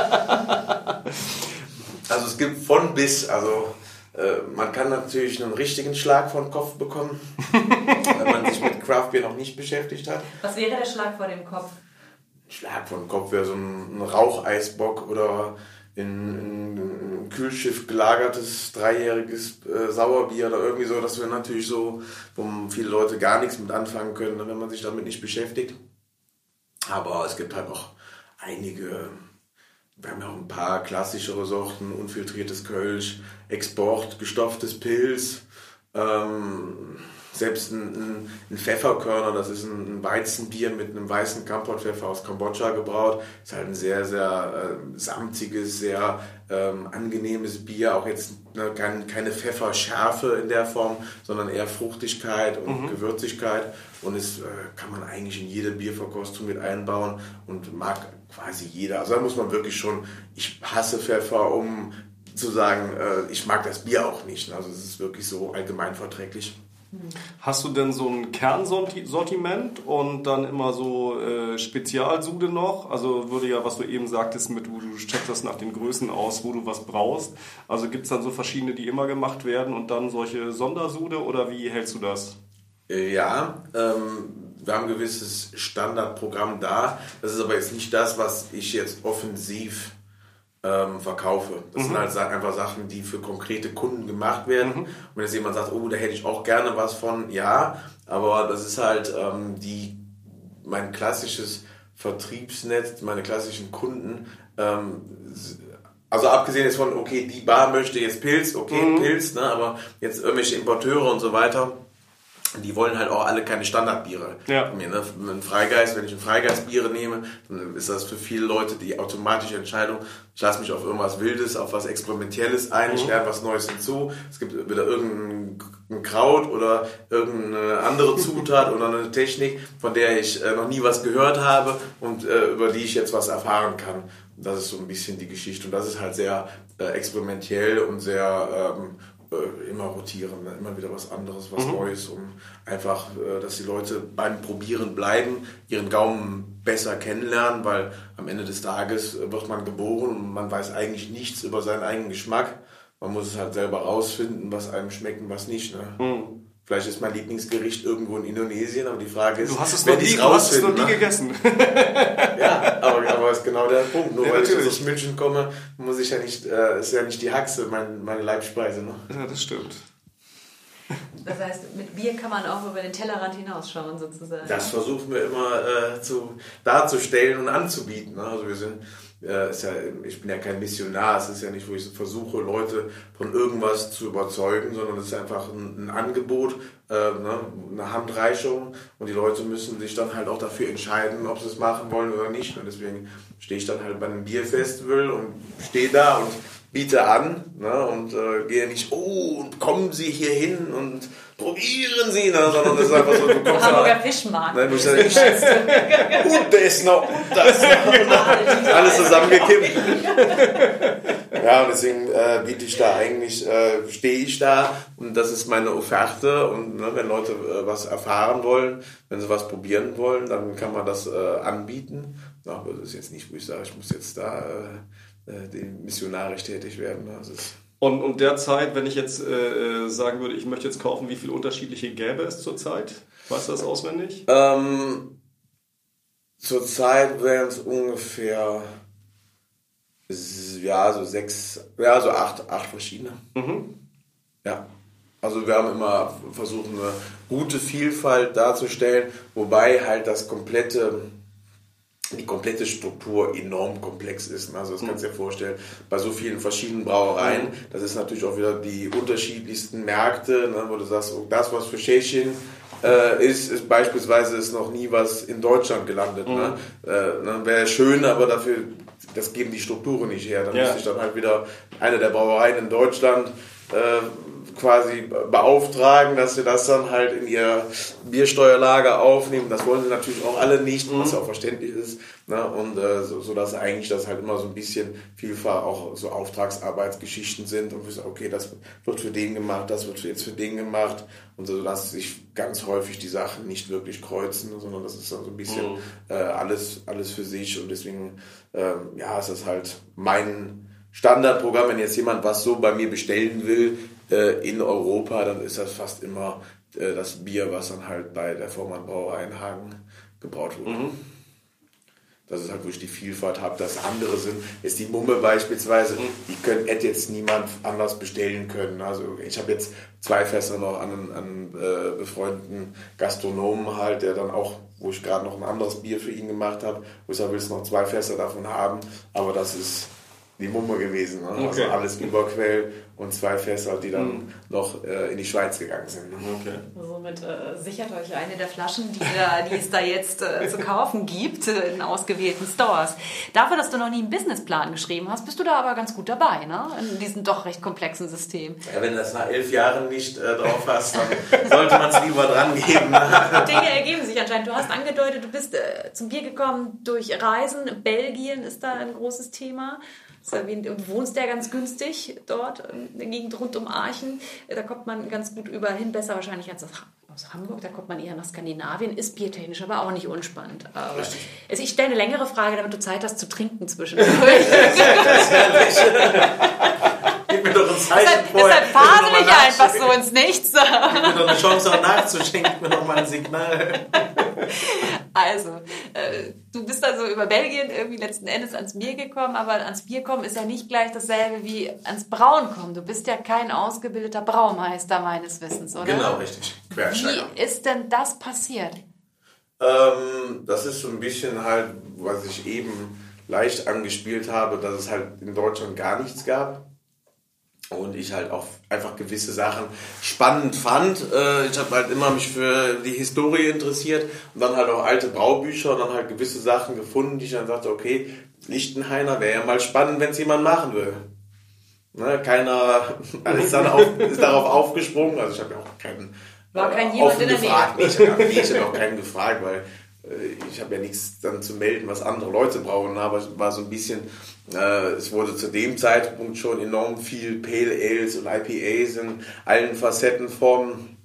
Also es gibt von bis, also äh, man kann natürlich einen richtigen Schlag vor den Kopf bekommen, wenn man sich mit Craft Beer noch nicht beschäftigt hat. Was wäre der Schlag vor dem Kopf? Ein Schlag vor den Kopf wäre so ein, ein Raucheisbock oder in, in ein Kühlschiff gelagertes, dreijähriges äh, Sauerbier oder irgendwie so, das wäre natürlich so, wo viele Leute gar nichts mit anfangen können, wenn man sich damit nicht beschäftigt. Aber es gibt halt auch einige, wir haben ja auch ein paar klassischere Sorten, unfiltriertes Kölsch, Export, gestopftes Pils, ähm, selbst ein, ein Pfefferkörner, das ist ein Weizenbier mit einem weißen Kampotpfeffer aus Kambodscha gebraut. Ist halt ein sehr, sehr äh, samtiges, sehr ähm, angenehmes Bier. Auch jetzt ne, kein, keine Pfefferschärfe in der Form, sondern eher Fruchtigkeit und mhm. Gewürzigkeit. Und es äh, kann man eigentlich in jede Bierverkostung mit einbauen und mag quasi jeder. Also da muss man wirklich schon, ich hasse Pfeffer, um zu sagen, äh, ich mag das Bier auch nicht. Also es ist wirklich so allgemein verträglich. Hast du denn so ein Kernsortiment und dann immer so äh, Spezialsude noch? Also würde ja, was du eben sagtest, mit du, du checkst das nach den Größen aus, wo du was brauchst. Also gibt es dann so verschiedene, die immer gemacht werden und dann solche Sondersude oder wie hältst du das? Ja, ähm, wir haben ein gewisses Standardprogramm da. Das ist aber jetzt nicht das, was ich jetzt offensiv Ähm, verkaufe. Das mhm. sind halt einfach Sachen, die für konkrete Kunden gemacht werden. Mhm. Und wenn jetzt jemand sagt, oh, da hätte ich auch gerne was von, ja, aber das ist halt ähm, die, mein klassisches Vertriebsnetz, meine klassischen Kunden, ähm, also abgesehen jetzt von, okay, die Bar möchte jetzt Pilz, okay, mhm. Pilz, ne, aber jetzt irgendwelche Importeure und so weiter, die wollen halt auch alle keine Standardbiere Ja. von mir. Ne? Ein Freigeist, wenn ich ein Freigeistbiere nehme, dann ist das für viele Leute die automatische Entscheidung. Ich lasse mich auf irgendwas Wildes, auf was Experimentelles ein, ich lerne was Neues hinzu. Es gibt wieder irgendein Kraut oder irgendeine andere Zutat oder eine Technik, von der ich äh, noch nie was gehört habe und äh, über die ich jetzt was erfahren kann. Und das ist so ein bisschen die Geschichte. Und das ist halt sehr äh, experimentell und sehr ähm, immer rotieren, immer wieder was anderes, was mhm. Neues, um einfach, dass die Leute beim Probieren bleiben, ihren Gaumen besser kennenlernen, weil am Ende des Tages wird man geboren und man weiß eigentlich nichts über seinen eigenen Geschmack. Man muss es halt selber rausfinden, was einem schmeckt und was nicht. Ne? Mhm. Vielleicht ist mein Lieblingsgericht irgendwo in Indonesien, aber die Frage ist, du hast es wenn noch nie, ich du hast es noch nie ne? gegessen. Ja, aber, aber ist genau der Punkt. Nur ja, weil natürlich. ich aus München komme, muss ich ja nicht, äh, ist ja nicht die Haxe mein, meine Leibspeise. Ne? Ja, das stimmt. Das heißt, mit Bier kann man auch über den Tellerrand hinausschauen, sozusagen. Das versuchen wir immer äh, zu, darzustellen und anzubieten. Ne? Also wir sind, äh, ist ja, ich bin ja kein Missionar, es ist ja nicht, wo ich versuche, Leute von irgendwas zu überzeugen, sondern es ist einfach ein, ein Angebot, äh, ne? eine Handreichung und die Leute müssen sich dann halt auch dafür entscheiden, ob sie es machen wollen oder nicht. Und deswegen stehe ich dann halt bei einem Bierfestival und stehe da und biete an, ne, und äh, gehe nicht, oh, und kommen Sie hier hin und probieren Sie, ne, sondern es ist einfach so, du kommst Hamburger da, Fischmarkt. ne, du ich, und das noch, und das noch, und alles zusammengekippt. Ja, und deswegen äh, biete ich da eigentlich, äh, stehe ich da und das ist meine Offerte und ne, wenn Leute äh, was erfahren wollen, wenn sie was probieren wollen, dann kann man das äh, anbieten. Aber das ist jetzt nicht, wo ich sage, ich muss jetzt da äh, die missionarisch tätig werden. Also und, und derzeit, wenn ich jetzt äh, sagen würde, ich möchte jetzt kaufen, wie viele unterschiedliche gäbe es zurzeit? Weißt du das auswendig? Ähm, zurzeit wären es ungefähr ja, so sechs, ja, so acht, acht verschiedene. Mhm. Ja. Also wir haben immer versucht, eine gute Vielfalt darzustellen, wobei halt das komplette die komplette Struktur enorm komplex ist. Also das kannst du dir vorstellen, bei so vielen verschiedenen Brauereien, das ist natürlich auch wieder die unterschiedlichsten Märkte, ne, wo du sagst, oh, das, was für Tschechien äh, ist, ist beispielsweise ist noch nie was in Deutschland gelandet. Mhm. Ne? Äh, ne, wäre schön, aber dafür, das geben die Strukturen nicht her. Dann ja. müsste ich dann halt wieder eine der Brauereien in Deutschland äh, quasi beauftragen, dass sie das dann halt in ihr Biersteuerlager aufnehmen. Das wollen sie natürlich auch alle nicht, was mhm. auch verständlich ist. Ne? Und äh, so, so dass eigentlich das halt immer so ein bisschen vielfach auch so Auftragsarbeitsgeschichten sind und wir sagen, okay, das wird für den gemacht, das wird jetzt für den gemacht und so, dass sich ganz häufig die Sachen nicht wirklich kreuzen, sondern das ist dann so ein bisschen mhm. äh, alles, alles für sich und deswegen ähm, ja, es ist halt mein Standardprogramm, wenn jetzt jemand was so bei mir bestellen will äh, in Europa, dann ist das fast immer äh, das Bier, was dann halt bei der Vormann Brauerei in Hagen gebraut wurde. Mhm. Das ist halt, wo ich die Vielfalt habe. Das andere sind, ist die Mumme beispielsweise, mhm. die können, hätte jetzt niemand anders bestellen können. Also ich habe jetzt zwei Fässer noch an einen, an einen äh, befreundeten Gastronomen halt, der dann auch, wo ich gerade noch ein anderes Bier für ihn gemacht habe, wo ich sage, willst du noch zwei Fässer davon haben, aber das ist die Mumme gewesen. Ne? Okay. Also alles Überquell und zwei Fässer, die dann mhm. noch äh, in die Schweiz gegangen sind. Ne? Okay. Somit äh, sichert euch eine der Flaschen, die, da, die es da jetzt äh, zu kaufen gibt, äh, in ausgewählten Stores. Dafür, dass du noch nie einen Businessplan geschrieben hast, bist du da aber ganz gut dabei, ne? In diesem doch recht komplexen System. Ja, wenn du das nach elf Jahren nicht äh, drauf hast, dann sollte man es lieber dran geben. Ne? Dinge ergeben sich anscheinend. Du hast angedeutet, du bist äh, zum Bier gekommen durch Reisen. Belgien ist da ein großes Thema. Du wohnst ja ganz günstig dort, in der Gegend rund um Aachen. Da kommt man ganz gut überhin, besser wahrscheinlich als aus Hamburg. Da kommt man eher nach Skandinavien, ist biertechnisch aber auch nicht unspannend. Aber also ich stelle eine längere Frage, damit du Zeit hast zu trinken zwischendurch. Das ist herrlich. Gib mir doch ein Zeichen deshalb, vorher. Deshalb fasel ich einfach so ins Nichts. Gib mir doch eine Chance auch nachzuschenken, mir noch mal ein Signal. Also, äh, du bist also über Belgien irgendwie letzten Endes ans Bier gekommen, aber ans Bier kommen ist ja nicht gleich dasselbe wie ans Brauen kommen. Du bist ja kein ausgebildeter Braumeister meines Wissens, oder? Genau, richtig. Quersteiger. Wie ist denn das passiert? Ähm, das ist so ein bisschen halt, was ich eben leicht angespielt habe, dass es halt in Deutschland gar nichts gab. Und ich halt auch einfach gewisse Sachen spannend fand. Ich habe halt immer mich für die Historie interessiert und dann halt auch alte Braubücher und dann halt gewisse Sachen gefunden, die ich dann sagte, okay, Lichtenhainer wäre ja mal spannend, wenn es jemand machen will. Ne, keiner ist, dann auf, ist darauf aufgesprungen, also ich habe ja auch keinen War kein äh, jemand offen in der gefragt. Nee, ich habe nee, hab auch keinen gefragt, weil ich habe ja nichts dann zu melden, was andere Leute brauchen, aber es war so ein bisschen, äh, es wurde zu dem Zeitpunkt schon enorm viel Pale Ales und I P As in allen Facettenformen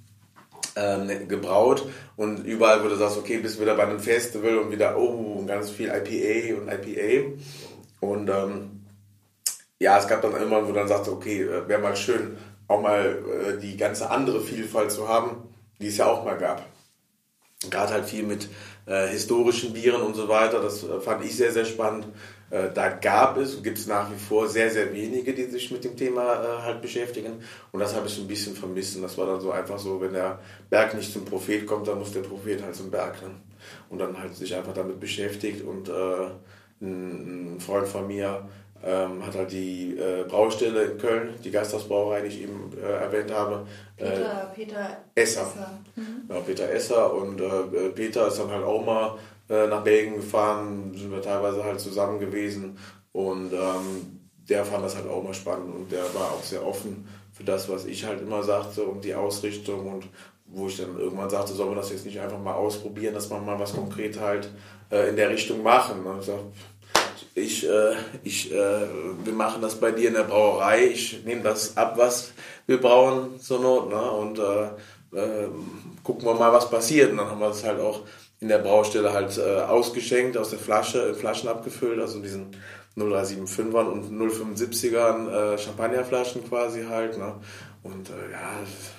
äh, gebraut und überall wurde gesagt, okay, bist wieder bei einem Festival und wieder, oh, ganz viel I P A und I P A und ähm, ja, es gab dann irgendwann, wo dann sagte, okay, wäre mal schön, auch mal äh, die ganze andere Vielfalt zu haben, die es ja auch mal gab. Gerade halt viel mit äh, historischen Bieren und so weiter, das äh, fand ich sehr, sehr spannend. Äh, da gab es und gibt es nach wie vor sehr, sehr wenige, die sich mit dem Thema äh, halt beschäftigen. Und das habe ich so ein bisschen vermisst. Und das war dann so einfach so, wenn der Berg nicht zum Prophet kommt, dann muss der Prophet halt zum Berg. Ne? Und dann halt sich einfach damit beschäftigt. Und äh, ein, ein Freund von mir ähm, hat halt die äh, Braustelle in Köln, die Gasthausbrauerei, die ich eben äh, erwähnt habe. Peter, äh, Peter Esser. Esser. Mhm. Ja, Peter Esser und äh, Peter ist dann halt auch mal äh, nach Belgien gefahren, sind wir teilweise halt zusammen gewesen und ähm, der fand das halt auch mal spannend und der war auch sehr offen für das, was ich halt immer sagte und die Ausrichtung und wo ich dann irgendwann sagte, sollen wir das jetzt nicht einfach mal ausprobieren, dass wir mal was konkret halt äh, in der Richtung machen. Und ich sag, ich, äh, ich, äh, wir machen das bei dir in der Brauerei, ich nehme das ab, was wir brauen zur Not, ne? Und äh, äh, gucken wir mal, was passiert. Und dann haben wir das halt auch in der Braustelle halt äh, ausgeschenkt, aus der Flasche, in Flaschen abgefüllt, also in diesen null drei sieben fünfern und null fünfundsiebzigern äh, Champagnerflaschen quasi halt. Ne? Und äh, ja,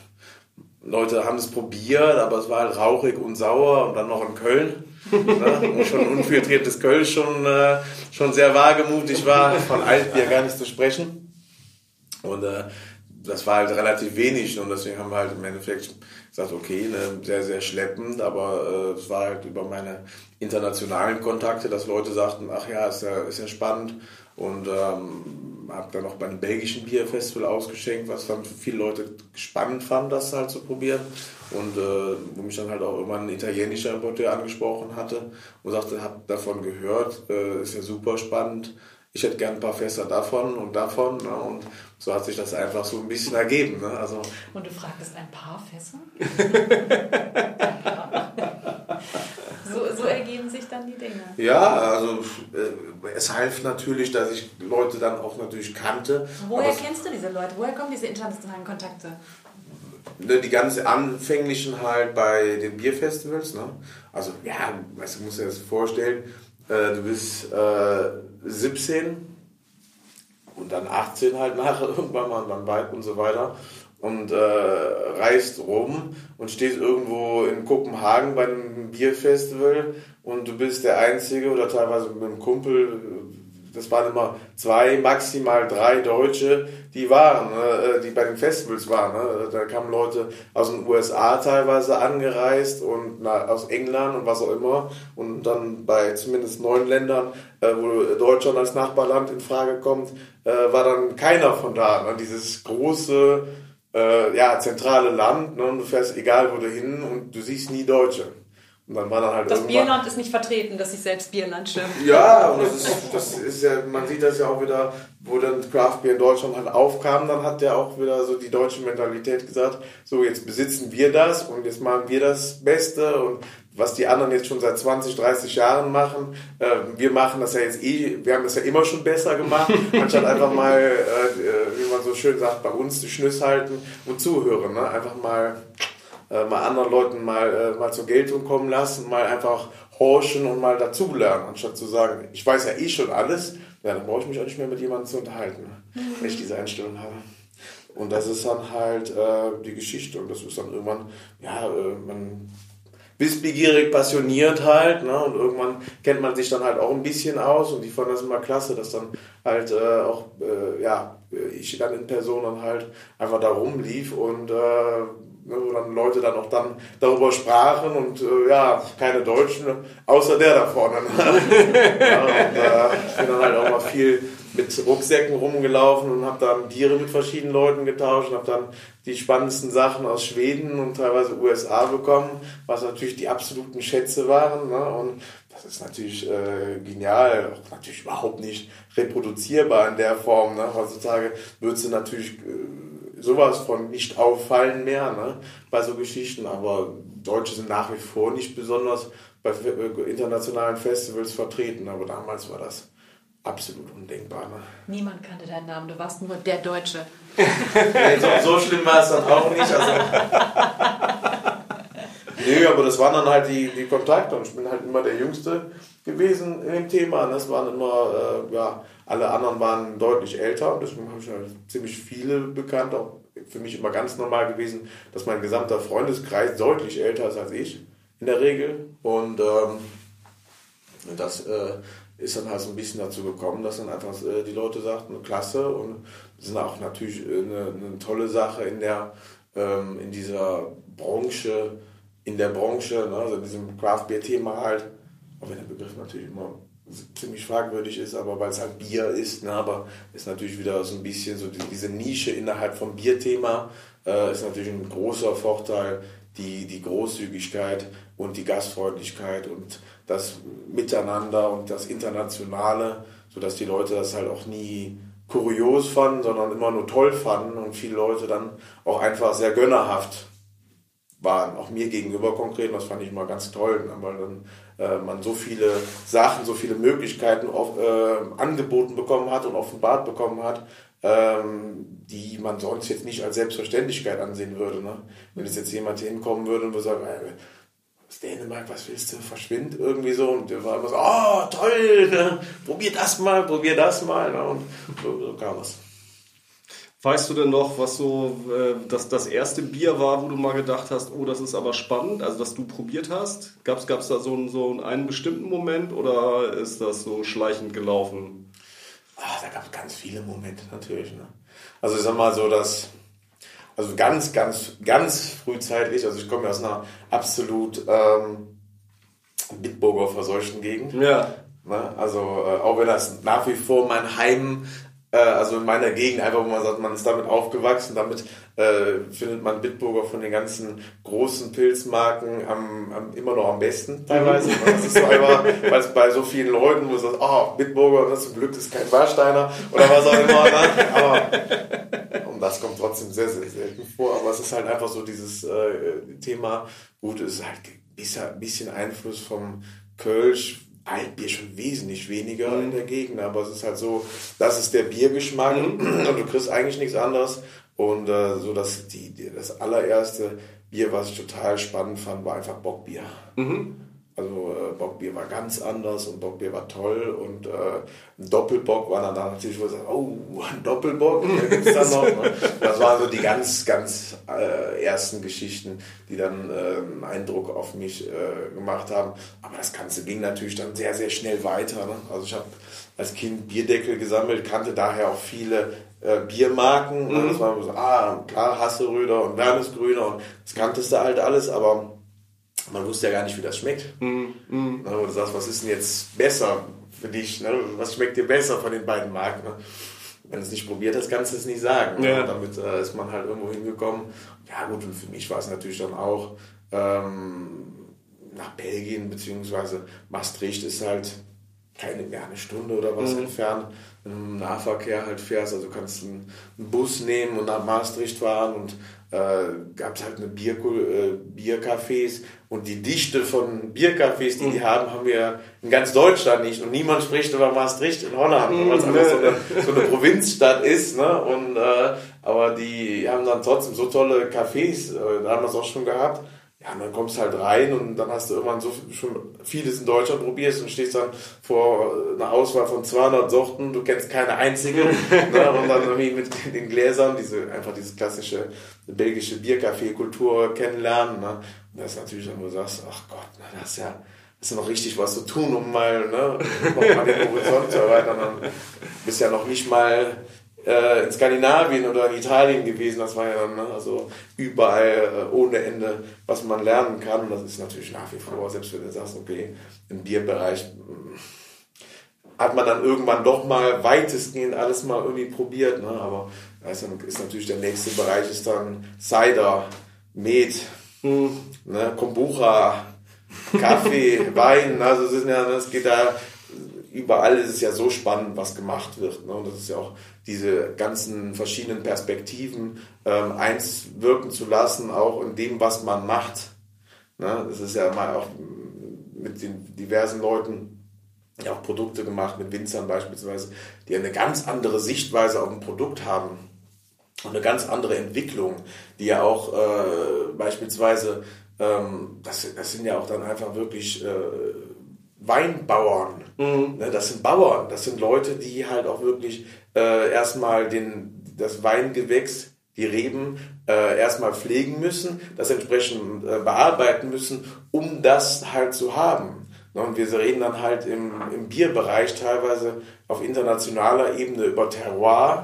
Leute haben es probiert, aber es war halt rauchig und sauer und dann noch in Köln. Ne? Und schon unfiltriertes Kölsch schon, äh, schon sehr wagemutig war, von Altbier gar nicht zu sprechen. Und äh, das war halt relativ wenig und deswegen haben wir halt im Endeffekt gesagt, okay, ne, sehr, sehr schleppend, aber es äh, war halt über meine internationalen Kontakte, dass Leute sagten, ach ja, ist ja, ist ja spannend und ähm, habe dann auch bei einem belgischen Bierfestival ausgeschenkt, was dann für viele Leute spannend fanden, das halt zu probieren und äh, wo mich dann halt auch immer ein italienischer Importeur angesprochen hatte und sagte, hab davon gehört, äh, ist ja super spannend, ich hätte gern ein paar Fässer davon und davon, ne? Und so hat sich das einfach so ein bisschen ergeben. Ne? Also, und du fragtest ein paar Fässer? so, so ergeben sich dann die Dinge. Ja, also äh, es half natürlich, dass ich Leute dann auch natürlich kannte. Woher kennst du diese Leute? Woher kommen diese internationalen Kontakte? Ne, die ganz anfänglichen halt bei den Bierfestivals. Ne? Also ja, weißt, du musst dir das vorstellen, äh, du bist äh, siebzehn und dann achtzehn halt nachher irgendwann mal und dann weit und so weiter und äh, reist rum und stehst irgendwo in Kopenhagen bei einem Bierfestival und du bist der Einzige oder teilweise mit einem Kumpel, das waren immer zwei, maximal drei Deutsche, die waren, äh, die bei den Festivals waren. Ne? Da kamen Leute aus den U S A teilweise angereist und na, aus England und was auch immer. Und dann bei zumindest neun Ländern, äh, wo Deutschland als Nachbarland in Frage kommt, äh, war dann keiner von da. Ne? Dieses große, äh, ja, zentrale Land. Ne? Und du fährst egal wo du hin und du siehst nie Deutsche. Und dann war dann halt das Bierland ist nicht vertreten, dass sich selbst Bierland schimpft. Ja, und das ist, das ist ja, man sieht das ja auch wieder, wo dann Craft Beer in Deutschland halt aufkam, dann hat der auch wieder so die deutsche Mentalität gesagt, so jetzt besitzen wir das und jetzt machen wir das Beste und was die anderen jetzt schon seit zwanzig, dreißig Jahren machen, äh, wir machen das ja jetzt eh, wir haben das ja immer schon besser gemacht, anstatt einfach mal, äh, wie man so schön sagt, bei uns die Schnüss halten und zuhören, ne? Einfach mal mal anderen Leuten mal, äh, mal zur Geltung kommen lassen, mal einfach horchen und mal dazulernen, anstatt zu sagen, ich weiß ja eh schon alles, ja, dann brauche ich mich auch nicht mehr mit jemandem zu unterhalten, mhm. wenn ich diese Einstellung habe. Und das ist dann halt äh, die Geschichte und das ist dann irgendwann, ja, äh, man wissbegierig, passioniert halt, ne? Und irgendwann kennt man sich dann halt auch ein bisschen aus und die fanden das immer klasse, dass dann halt äh, auch, äh, ja, ich dann in Person dann halt einfach da rumlief und äh, ne, wo dann Leute dann auch dann darüber sprachen und äh, ja, keine Deutschen, außer der da vorne. Ja, und äh, ich bin dann halt auch mal viel mit Rucksäcken rumgelaufen und habe dann Biere mit verschiedenen Leuten getauscht und habe dann die spannendsten Sachen aus Schweden und teilweise U S A bekommen, was natürlich die absoluten Schätze waren. Ne? Und das ist natürlich äh, genial, auch natürlich überhaupt nicht reproduzierbar in der Form. Ne? Heutzutage würdest du natürlich äh, sowas von nicht auffallen mehr, ne? Bei so Geschichten, aber Deutsche sind nach wie vor nicht besonders bei äh, internationalen Festivals vertreten, aber damals war das absolut undenkbar. Ne? Niemand kannte deinen Namen, du warst nur der Deutsche. Nee, so, so schlimm war es dann auch nicht. Also, nee, aber das waren dann halt die, die Kontakte und ich bin halt immer der Jüngste gewesen in dem Thema. Und das waren immer, äh, ja, alle anderen waren deutlich älter und deswegen habe ich halt ziemlich viele bekannt. Auch für mich immer ganz normal gewesen, dass mein gesamter Freundeskreis deutlich älter ist als ich in der Regel. Und ähm, das äh, ist dann halt so ein bisschen dazu gekommen, dass dann einfach äh, die Leute sagten, klasse, und das ist auch natürlich eine, eine tolle Sache in der ähm, in dieser Branche, in der Branche, ne, also in diesem Craft-Beer-Thema halt, auch wenn der Begriff natürlich immer ziemlich fragwürdig ist, aber weil es halt Bier ist, ne, aber ist natürlich wieder so ein bisschen so die, diese Nische innerhalb vom Bierthema, äh, ist natürlich ein großer Vorteil, die, die Großzügigkeit und die Gastfreundlichkeit und das Miteinander und das Internationale, sodass die Leute das halt auch nie kurios fanden, sondern immer nur toll fanden und viele Leute dann auch einfach sehr gönnerhaft waren, auch mir gegenüber konkret, und das fand ich immer ganz toll, weil dann äh, man so viele Sachen, so viele Möglichkeiten auf, äh, angeboten bekommen hat und offenbart bekommen hat, ähm, die man sonst jetzt nicht als Selbstverständlichkeit ansehen würde. Ne? Wenn jetzt jetzt jemand hinkommen würde und würde sagen, äh, aus Dänemark, was willst du, verschwind irgendwie so, und der war immer so, oh, toll, ne? Probier das mal, probier das mal, ne? Und so, so kam es. Weißt du denn noch, was so äh, das, das erste Bier war, wo du mal gedacht hast, oh, das ist aber spannend, also dass du probiert hast? Gab es da so, einen, so einen bestimmten Moment oder ist das so schleichend gelaufen? Ach, da gab es ganz viele Momente natürlich. Ne? Also ich sag mal so, dass, also ganz, ganz, ganz frühzeitig, also ich komme ja aus einer absolut ähm, Bitburger verseuchten Gegend. Ja. Ne? Also äh, auch wenn das nach wie vor mein Heim, also in meiner Gegend, einfach wo man sagt, man ist damit aufgewachsen, damit äh, findet man Bitburger von den ganzen großen Pilzmarken am, am, immer noch am besten teilweise. Das ist so einfach, weil es bei so vielen Leuten, wo du sagst, oh, Bitburger, das zum Glück ist kein Warsteiner oder was auch immer. Ne? Aber und das kommt trotzdem sehr, sehr selten vor. Aber es ist halt einfach so dieses äh, Thema, gut, es ist halt ein bisschen Einfluss vom Kölsch, Altbier schon wesentlich weniger mhm. in der Gegend, aber es ist halt so, das ist der Biergeschmack mhm. und du kriegst eigentlich nichts anderes. Und äh, so dass die, die, das allererste Bier, was ich total spannend fand, war einfach Bockbier. Mhm. Also äh, Bockbier war ganz anders und Bockbier war toll und äh, ein Doppelbock war dann da natürlich, wo ich sage, oh, ein Doppelbock, da gibt es dann noch. Ne? Das waren so die ganz, ganz äh, ersten Geschichten, die dann äh, einen Eindruck auf mich äh, gemacht haben. Aber das Ganze ging natürlich dann sehr, sehr schnell weiter. Ne? Also ich habe als Kind Bierdeckel gesammelt, kannte daher auch viele äh, Biermarken. Mhm. Das war so, ah, klar, Hasseröder und Wernesgrüner und das kanntest du halt alles, aber man wusste ja gar nicht, wie das schmeckt. Mm, mm. Ne, du sagst, was ist denn jetzt besser für dich? Ne? Was schmeckt dir besser von den beiden Marken? Ne? Wenn du es nicht probiert hast, kannst du es nicht sagen. Ja. Ne? Damit äh, ist man halt irgendwo hingekommen. Ja gut, und für mich war es natürlich dann auch ähm, nach Belgien beziehungsweise Maastricht ist halt keine mehr eine Stunde oder was mm. entfernt. Wenn du im Nahverkehr halt fährst, also kannst du einen, einen Bus nehmen und nach Maastricht fahren und äh, gab es halt eine Bier, äh, Biercafés und die Dichte von Biercafés, die mhm. die haben, haben wir in ganz Deutschland nicht und niemand spricht über Maastricht in Holland, mhm. weil es einfach so eine, so eine Provinzstadt ist, ne? Und, äh, aber die haben dann trotzdem so tolle Cafés, äh, da haben wir es auch schon gehabt. Ja, und dann kommst du halt rein und dann hast du irgendwann so schon vieles in Deutschland probierst und stehst dann vor einer Auswahl von zweihundert Sorten, du kennst keine einzige, ne? Und dann irgendwie mit den Gläsern diese, einfach diese klassische belgische Biercafé-Kultur kennenlernen, ne? Und das ist natürlich dann, wo du sagst, ach Gott, na, das ist ja, das ist ja noch richtig was zu tun, um mal, ne, noch mal den Horizont zu erweitern, dann bist ja noch nicht mal äh, in Skandinavien oder in Italien gewesen, das war ja dann, ne, also überall äh, ohne Ende, was man lernen kann. Das ist natürlich nach wie vor, selbst wenn du sagst, okay, im Bierbereich mh, hat man dann irgendwann doch mal weitestgehend alles mal irgendwie probiert, ne, aber also ist natürlich der nächste Bereich ist dann Cider, Met, hm. ne, Kombucha, Kaffee, Wein, also es ist ja, es geht da überall, ist es ja so spannend, was gemacht wird, ne, und das ist ja auch diese ganzen verschiedenen Perspektiven ähm, eins wirken zu lassen, auch in dem, was man macht, ne, das ist ja mal auch mit den diversen Leuten ja auch Produkte gemacht, mit Winzern beispielsweise, die eine ganz andere Sichtweise auf ein Produkt haben und eine ganz andere Entwicklung, die ja auch äh, beispielsweise, ähm, das, das sind ja auch dann einfach wirklich äh, Weinbauern, mhm. ne, das sind Bauern, das sind Leute, die halt auch wirklich äh, erstmal den, das Weingewächs, die Reben, äh, erstmal pflegen müssen, das entsprechend äh, bearbeiten müssen, um das halt zu haben. Und wir reden dann halt im, im Bierbereich teilweise auf internationaler Ebene über Terroir,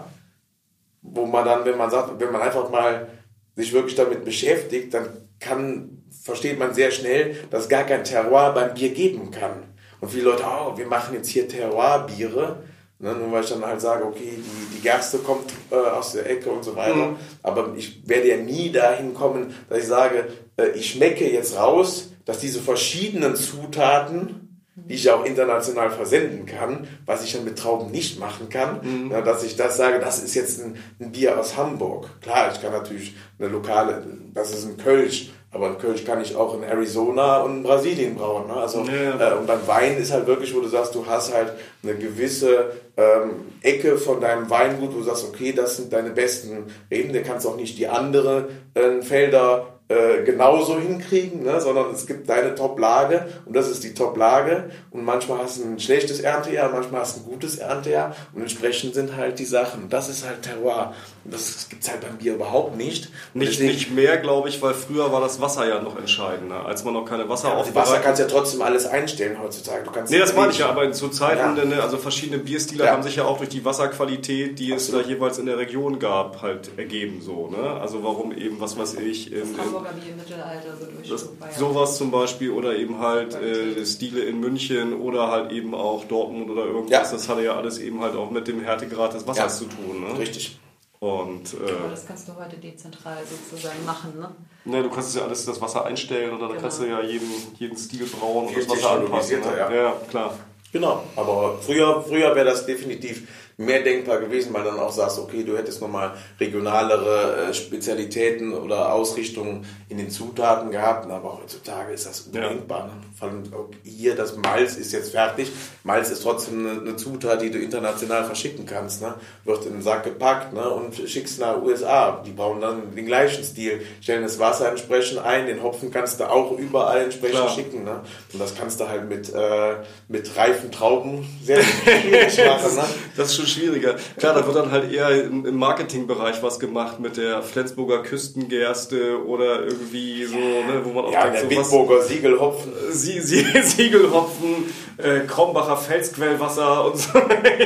wo man dann, wenn man sagt, wenn man einfach mal sich wirklich damit beschäftigt, dann kann, versteht man sehr schnell, dass es gar kein Terroir beim Bier geben kann. Und viele Leute, oh, wir machen jetzt hier Terroir-Biere, ne, nur weil ich dann halt sage, okay, die, die Gerste kommt äh, aus der Ecke und so weiter. Mhm. Aber ich werde ja nie dahin kommen, dass ich sage, äh, ich schmecke jetzt raus, dass diese verschiedenen Zutaten, die ich auch international versenden kann, was ich dann mit Trauben nicht machen kann, mhm. ja, dass ich das sage, das ist jetzt ein, ein Bier aus Hamburg. Klar, ich kann natürlich eine lokale, das ist ein Kölsch, aber ein Kölsch kann ich auch in Arizona und in Brasilien brauen. Ne? Also, ja. äh, und beim Wein ist halt wirklich, wo du sagst, du hast halt eine gewisse ähm, Ecke von deinem Weingut, wo du sagst, okay, das sind deine besten Reben, du kannst auch nicht die anderen äh, Felder Äh, genauso hinkriegen, ne? Sondern es gibt deine Top-Lage und das ist die Top-Lage und manchmal hast du ein schlechtes Erntejahr, manchmal hast du ein gutes Erntejahr und entsprechend sind halt die Sachen. Das ist halt Terroir. Und das gibt's halt beim Bier überhaupt nicht. Nicht, deswegen, nicht mehr, glaube ich, weil früher war das Wasser ja noch entscheidender, als man noch keine Wasser ja, aufbereitet. Wasser kannst ja trotzdem alles einstellen heutzutage. Du kannst nee, das meine ich ja, aber zu Zeiten, ja. also verschiedene Bierstile ja. haben sich ja auch durch die Wasserqualität, die Absolut. es da jeweils in der Region gab, halt ergeben so, ne? Also warum eben, was weiß ich, in, das Hamburger Bier im Mittelalter so durch. Das, sowas zum Beispiel oder eben halt äh, Stile in München oder halt eben auch Dortmund oder irgendwas, ja. das hatte ja alles eben halt auch mit dem Härtegrad des Wassers ja. zu tun, ne? Richtig. Und, äh, aber das kannst du heute dezentral sozusagen machen, ne? Ne, du kannst ja alles das Wasser einstellen oder genau. da kannst du ja jeden, jeden Stil brauen und das Wasser anpassen. Ne? Ja. ja, klar. Genau, aber früher, früher wäre das definitiv mehr denkbar gewesen, weil dann auch sagst, okay, du hättest nochmal regionalere äh, Spezialitäten oder Ausrichtungen in den Zutaten gehabt, aber heutzutage ist das undenkbar. Ja. Ne? Vor allem hier, das Malz ist jetzt fertig, Malz ist trotzdem eine, eine Zutat, die du international verschicken kannst, ne? Wird in den Sack gepackt, ne? Und schickst nach U S A, die brauchen dann den gleichen Stil, stellen das Wasser entsprechend ein, den Hopfen kannst du auch überall entsprechend Klar. schicken, ne? Und das kannst du halt mit, äh, mit reifen Trauben sehr schwierig machen. Ne? Das ist schon schwieriger. Klar, da wird dann halt eher im Marketingbereich was gemacht mit der Flensburger Küstengerste oder irgendwie so, ne, wo man auch ja, denkt, der so Bitburger Siegelhopfen. Sie, Sie, Siegelhopfen, äh, Krombacher Felsquellwasser und so.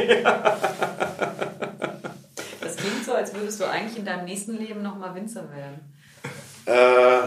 Das klingt so, als würdest du eigentlich in deinem nächsten Leben nochmal Winzer werden. Äh,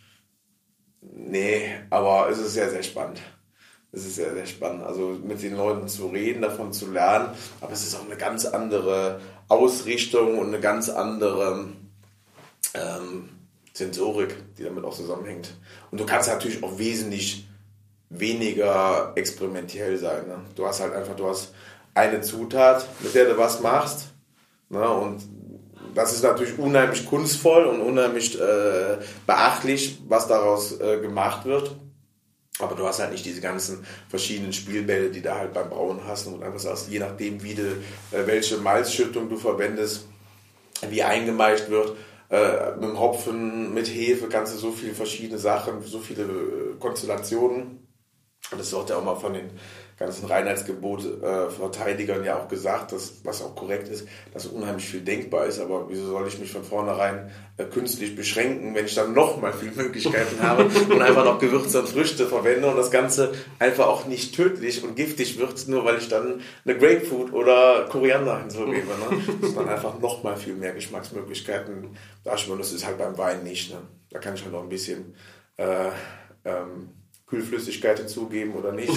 nee, aber es ist sehr, sehr spannend. Es ist sehr, sehr spannend, also mit den Leuten zu reden, davon zu lernen, aber es ist auch eine ganz andere Ausrichtung und eine ganz andere ähm, Sensorik, die damit auch zusammenhängt. Und du kannst natürlich auch wesentlich weniger experimentell sein. Ne? Du hast halt einfach, du hast eine Zutat, mit der du was machst, ne? Und das ist natürlich unheimlich kunstvoll und unheimlich äh, beachtlich, was daraus äh, gemacht wird. Aber du hast halt nicht diese ganzen verschiedenen Spielbälle, die du halt beim Brauen hast und einfach sagst, je nachdem, wie du, äh, welche Malzschüttung du verwendest, wie eingemeischt wird, äh, mit dem Hopfen, mit Hefe kannst du so viele verschiedene Sachen, so viele äh, Konstellationen Und das wird ja auch mal von den ganzen Reinheitsgebot-Verteidigern ja auch gesagt, dass, was auch korrekt ist, dass unheimlich viel denkbar ist. Aber wieso soll ich mich von vornherein äh, künstlich beschränken, wenn ich dann noch mal viele Möglichkeiten habe und einfach noch Gewürze und Früchte verwende und das Ganze einfach auch nicht tödlich und giftig wird, nur weil ich dann eine Grapefruit oder Koriander hinzugebe. Ne? Das dann einfach noch mal viel mehr Geschmacksmöglichkeiten darstellen. Und das ist halt beim Wein nicht. Ne? Da kann ich halt noch ein bisschen äh, ähm, Kühlflüssigkeit hinzugeben oder nicht.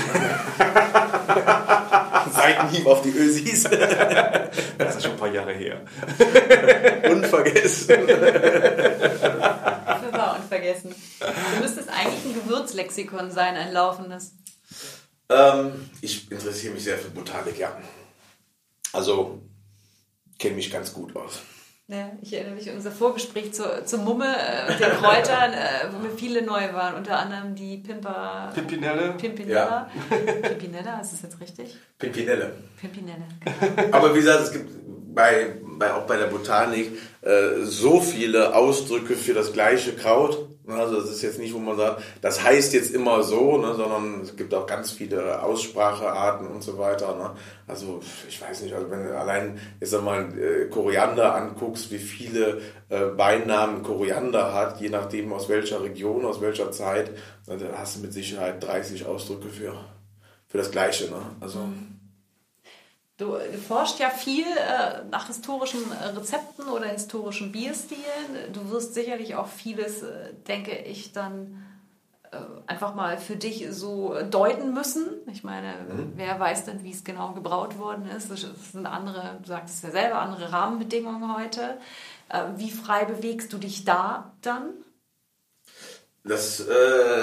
Seitenhieb auf die Ösis. Das ist schon ein paar Jahre her. Unvergessen. Das war unvergessen. Du müsstest eigentlich ein Gewürzlexikon sein, ein laufendes. Ähm, ich interessiere mich sehr für Botanik, ja. Also, kenne mich ganz gut aus. Ja, ich erinnere mich an unser Vorgespräch zur, zur Mumme äh, und den Kräutern, äh, wo mir viele neu waren, unter anderem die Pimpa... Pimpinelle. Pimpinella. Ja. Pimpinella, ist das jetzt richtig? Pimpinelle. Pimpinelle, genau. Aber wie gesagt, es gibt bei, bei, auch bei der Botanik äh, so viele Ausdrücke für das gleiche Kraut. Also das ist jetzt nicht, wo man sagt, das heißt jetzt immer so, ne, sondern es gibt auch ganz viele Aussprachearten und so weiter. Ne. Also ich weiß nicht, also wenn du allein jetzt einmal äh, Koriander anguckst, wie viele äh, Beinamen Koriander hat, je nachdem aus welcher Region, aus welcher Zeit, dann hast du mit Sicherheit dreißig Ausdrücke für, für das Gleiche. Ne. Also Du forschst ja viel äh, nach historischen äh, Rezepten oder historischen Bierstilen. Du wirst sicherlich auch vieles, äh, denke ich, dann äh, einfach mal für dich so deuten müssen. Ich meine, mhm. wer weiß denn, wie es genau gebraut worden ist? Es sind andere, du sagst es ja selber, andere Rahmenbedingungen heute. Äh, wie frei bewegst du dich da dann? Das... Äh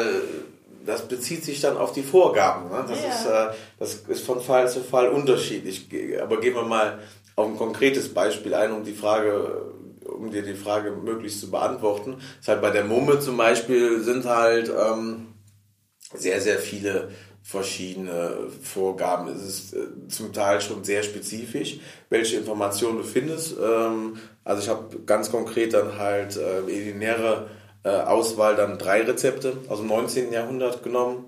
Das bezieht sich dann auf die Vorgaben. Ne? Das, ja. ist, äh, das ist von Fall zu Fall unterschiedlich. Aber gehen wir mal auf ein konkretes Beispiel ein, um die Frage, um dir die Frage möglichst zu beantworten. Das ist halt bei der Mumme zum Beispiel sind halt ähm, sehr, sehr viele verschiedene Vorgaben. Es ist äh, zum Teil schon sehr spezifisch, welche Informationen du findest. Ähm, also ich habe ganz konkret dann halt äh, in nähere Auswahl dann drei Rezepte aus dem neunzehnten Jahrhundert genommen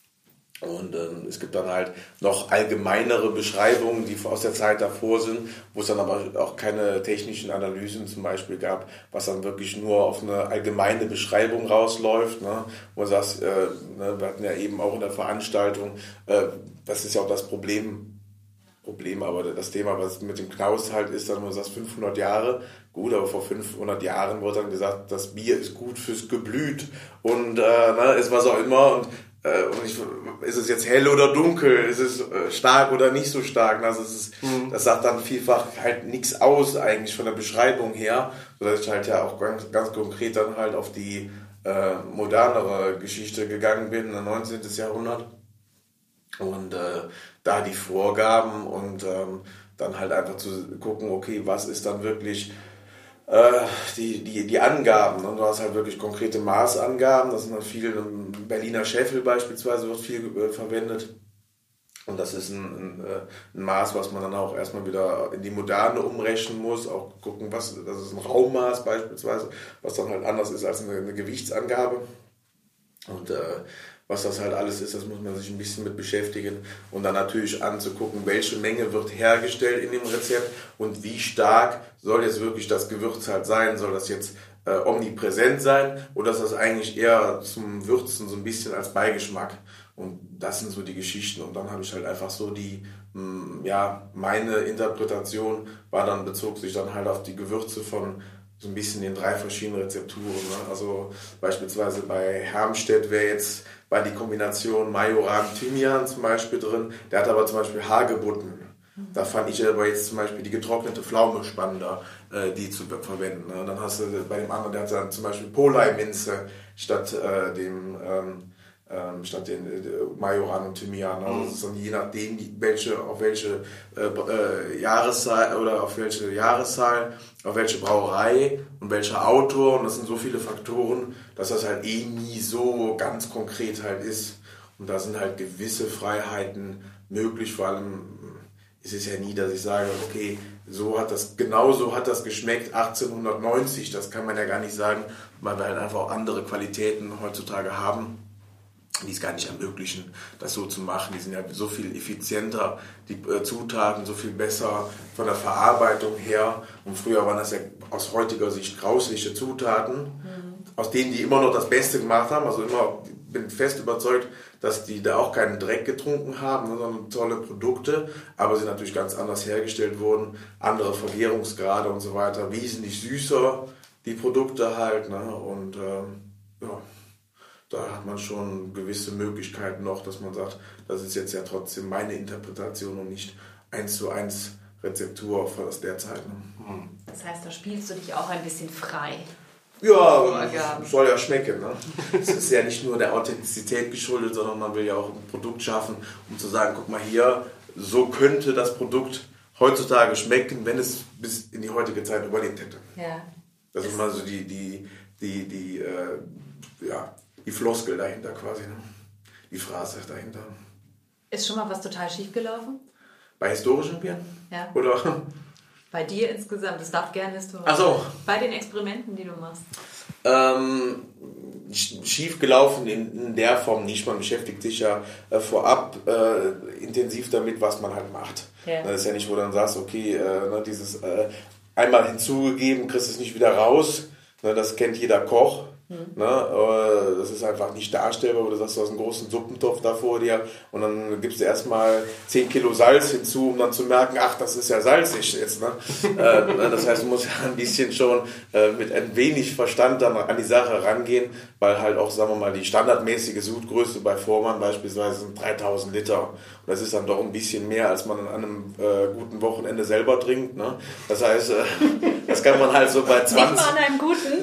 und äh, es gibt dann halt noch allgemeinere Beschreibungen, die aus der Zeit davor sind, wo es dann aber auch keine technischen Analysen zum Beispiel gab, was dann wirklich nur auf eine allgemeine Beschreibung rausläuft, ne? Wo du sagst, äh, ne, wir hatten ja eben auch in der Veranstaltung, äh, das ist ja auch das Problem, Problem, aber das Thema, was mit dem Knaus halt ist, dann, wo du sagst, fünfhundert Jahre, gut, aber vor fünfhundert Jahren wurde dann gesagt, das Bier ist gut fürs Geblüt und äh, ne, ist was auch immer und, äh, und ich, ist es jetzt hell oder dunkel, ist es äh, stark oder nicht so stark, also es ist, mhm. das sagt dann vielfach halt nichts aus eigentlich von der Beschreibung her, sodass ich halt ja auch ganz, ganz konkret dann halt auf die äh, modernere Geschichte gegangen bin, im neunzehnten Jahrhundert und äh, da die Vorgaben und ähm, dann halt einfach zu gucken, okay, was ist dann wirklich äh, die, die, die Angaben. Und du hast halt wirklich konkrete Maßangaben, das sind dann viele, Berliner Scheffel beispielsweise wird viel äh, verwendet. Und das ist ein, ein, ein Maß, was man dann auch erstmal wieder in die Moderne umrechnen muss, auch gucken, was, das ist ein Raummaß beispielsweise, was dann halt anders ist als eine, eine Gewichtsangabe. Und äh, was das halt alles ist, das muss man sich ein bisschen mit beschäftigen und dann natürlich anzugucken, welche Menge wird hergestellt in dem Rezept und wie stark soll jetzt wirklich das Gewürz halt sein, soll das jetzt äh, omnipräsent sein oder ist das eigentlich eher zum Würzen so ein bisschen als Beigeschmack und das sind so die Geschichten und dann habe ich halt einfach so die, mh, ja, meine Interpretation war dann, bezog sich dann halt auf die Gewürze von so ein bisschen in drei verschiedenen Rezepturen. Ne? Also beispielsweise bei Hermstedt wäre jetzt war die Kombination Majoran Thymian zum Beispiel drin. Der hat aber zum Beispiel Hagebutten. Da fand ich aber jetzt zum Beispiel die getrocknete Pflaume spannender, äh, die zu verwenden. Ne? Und dann hast du bei dem anderen, der hat dann zum Beispiel Polei-Minze statt äh, dem ähm, ähm, statt den äh, Majoran und Thymian. Also das ist dann je nachdem, welche, auf welche äh, äh, Jahreszahl oder auf welche Jahreszahl, auf welche Brauerei und welcher Autor. Und das sind so viele Faktoren, dass das halt eh nie so ganz konkret halt ist. Und da sind halt gewisse Freiheiten möglich. Vor allem ist es ja nie, dass ich sage, okay, so hat das, genau so hat das geschmeckt achtzehnhundertneunzig. Das kann man ja gar nicht sagen, weil wir halt einfach auch andere Qualitäten heutzutage haben. die es gar nicht ermöglichen, das so zu machen. Die sind ja so viel effizienter, die äh, Zutaten so viel besser von der Verarbeitung her. Und früher waren das ja aus heutiger Sicht grausliche Zutaten, mhm. aus denen die immer noch das Beste gemacht haben. Also immer, ich bin fest überzeugt, dass die da auch keinen Dreck getrunken haben, sondern tolle Produkte, aber sie natürlich ganz anders hergestellt wurden, andere Vergärungsgrade und so weiter, wesentlich süßer die Produkte halt, ne? Und ähm, ja, da hat man schon gewisse Möglichkeiten noch, dass man sagt, das ist jetzt ja trotzdem meine Interpretation und nicht eins zu eins Rezeptur aus der Zeit. Ne? Hm. Das heißt, da spielst du dich auch ein bisschen frei. Ja, soll ja schmecken. Ne? Es ist ja nicht nur der Authentizität geschuldet, sondern man will ja auch ein Produkt schaffen, um zu sagen, guck mal hier, so könnte das Produkt heutzutage schmecken, wenn es bis in die heutige Zeit überlebt hätte. Ja. Das ist mal so die, die, die, die, äh, ja, die Floskel dahinter quasi, ne? Die Phrase dahinter. Ist schon mal was total schief gelaufen? Bei historischen Bieren? Ja. Oder? Bei dir insgesamt, das darf gerne historisch. Ach so. Bei den Experimenten, die du machst. Ähm, schief gelaufen in, in der Form nicht. Man beschäftigt sich ja äh, vorab äh, intensiv damit, was man halt macht. Ja. Das ist ja nicht, wo du dann sagst, okay, äh, ne, dieses äh, einmal hinzugegeben, kriegst es nicht wieder raus. Ne, das kennt jeder Koch. Mhm. Ne, das ist einfach nicht darstellbar, wo du sagst, du hast einen großen Suppentopf da vor dir und dann gibst du erstmal zehn Kilo Salz hinzu, um dann zu merken, ach, das ist ja salzig jetzt. Ne? äh, das heißt, du musst ein bisschen schon äh, mit ein wenig Verstand dann an die Sache rangehen, weil halt auch, sagen wir mal, die standardmäßige Sudgröße bei Vormann beispielsweise sind dreitausend Liter. Und das ist dann doch ein bisschen mehr, als man an einem äh, guten Wochenende selber trinkt. Ne? Das heißt, äh, das kann man halt so bei zwanzig... Nicht mal an einem guten...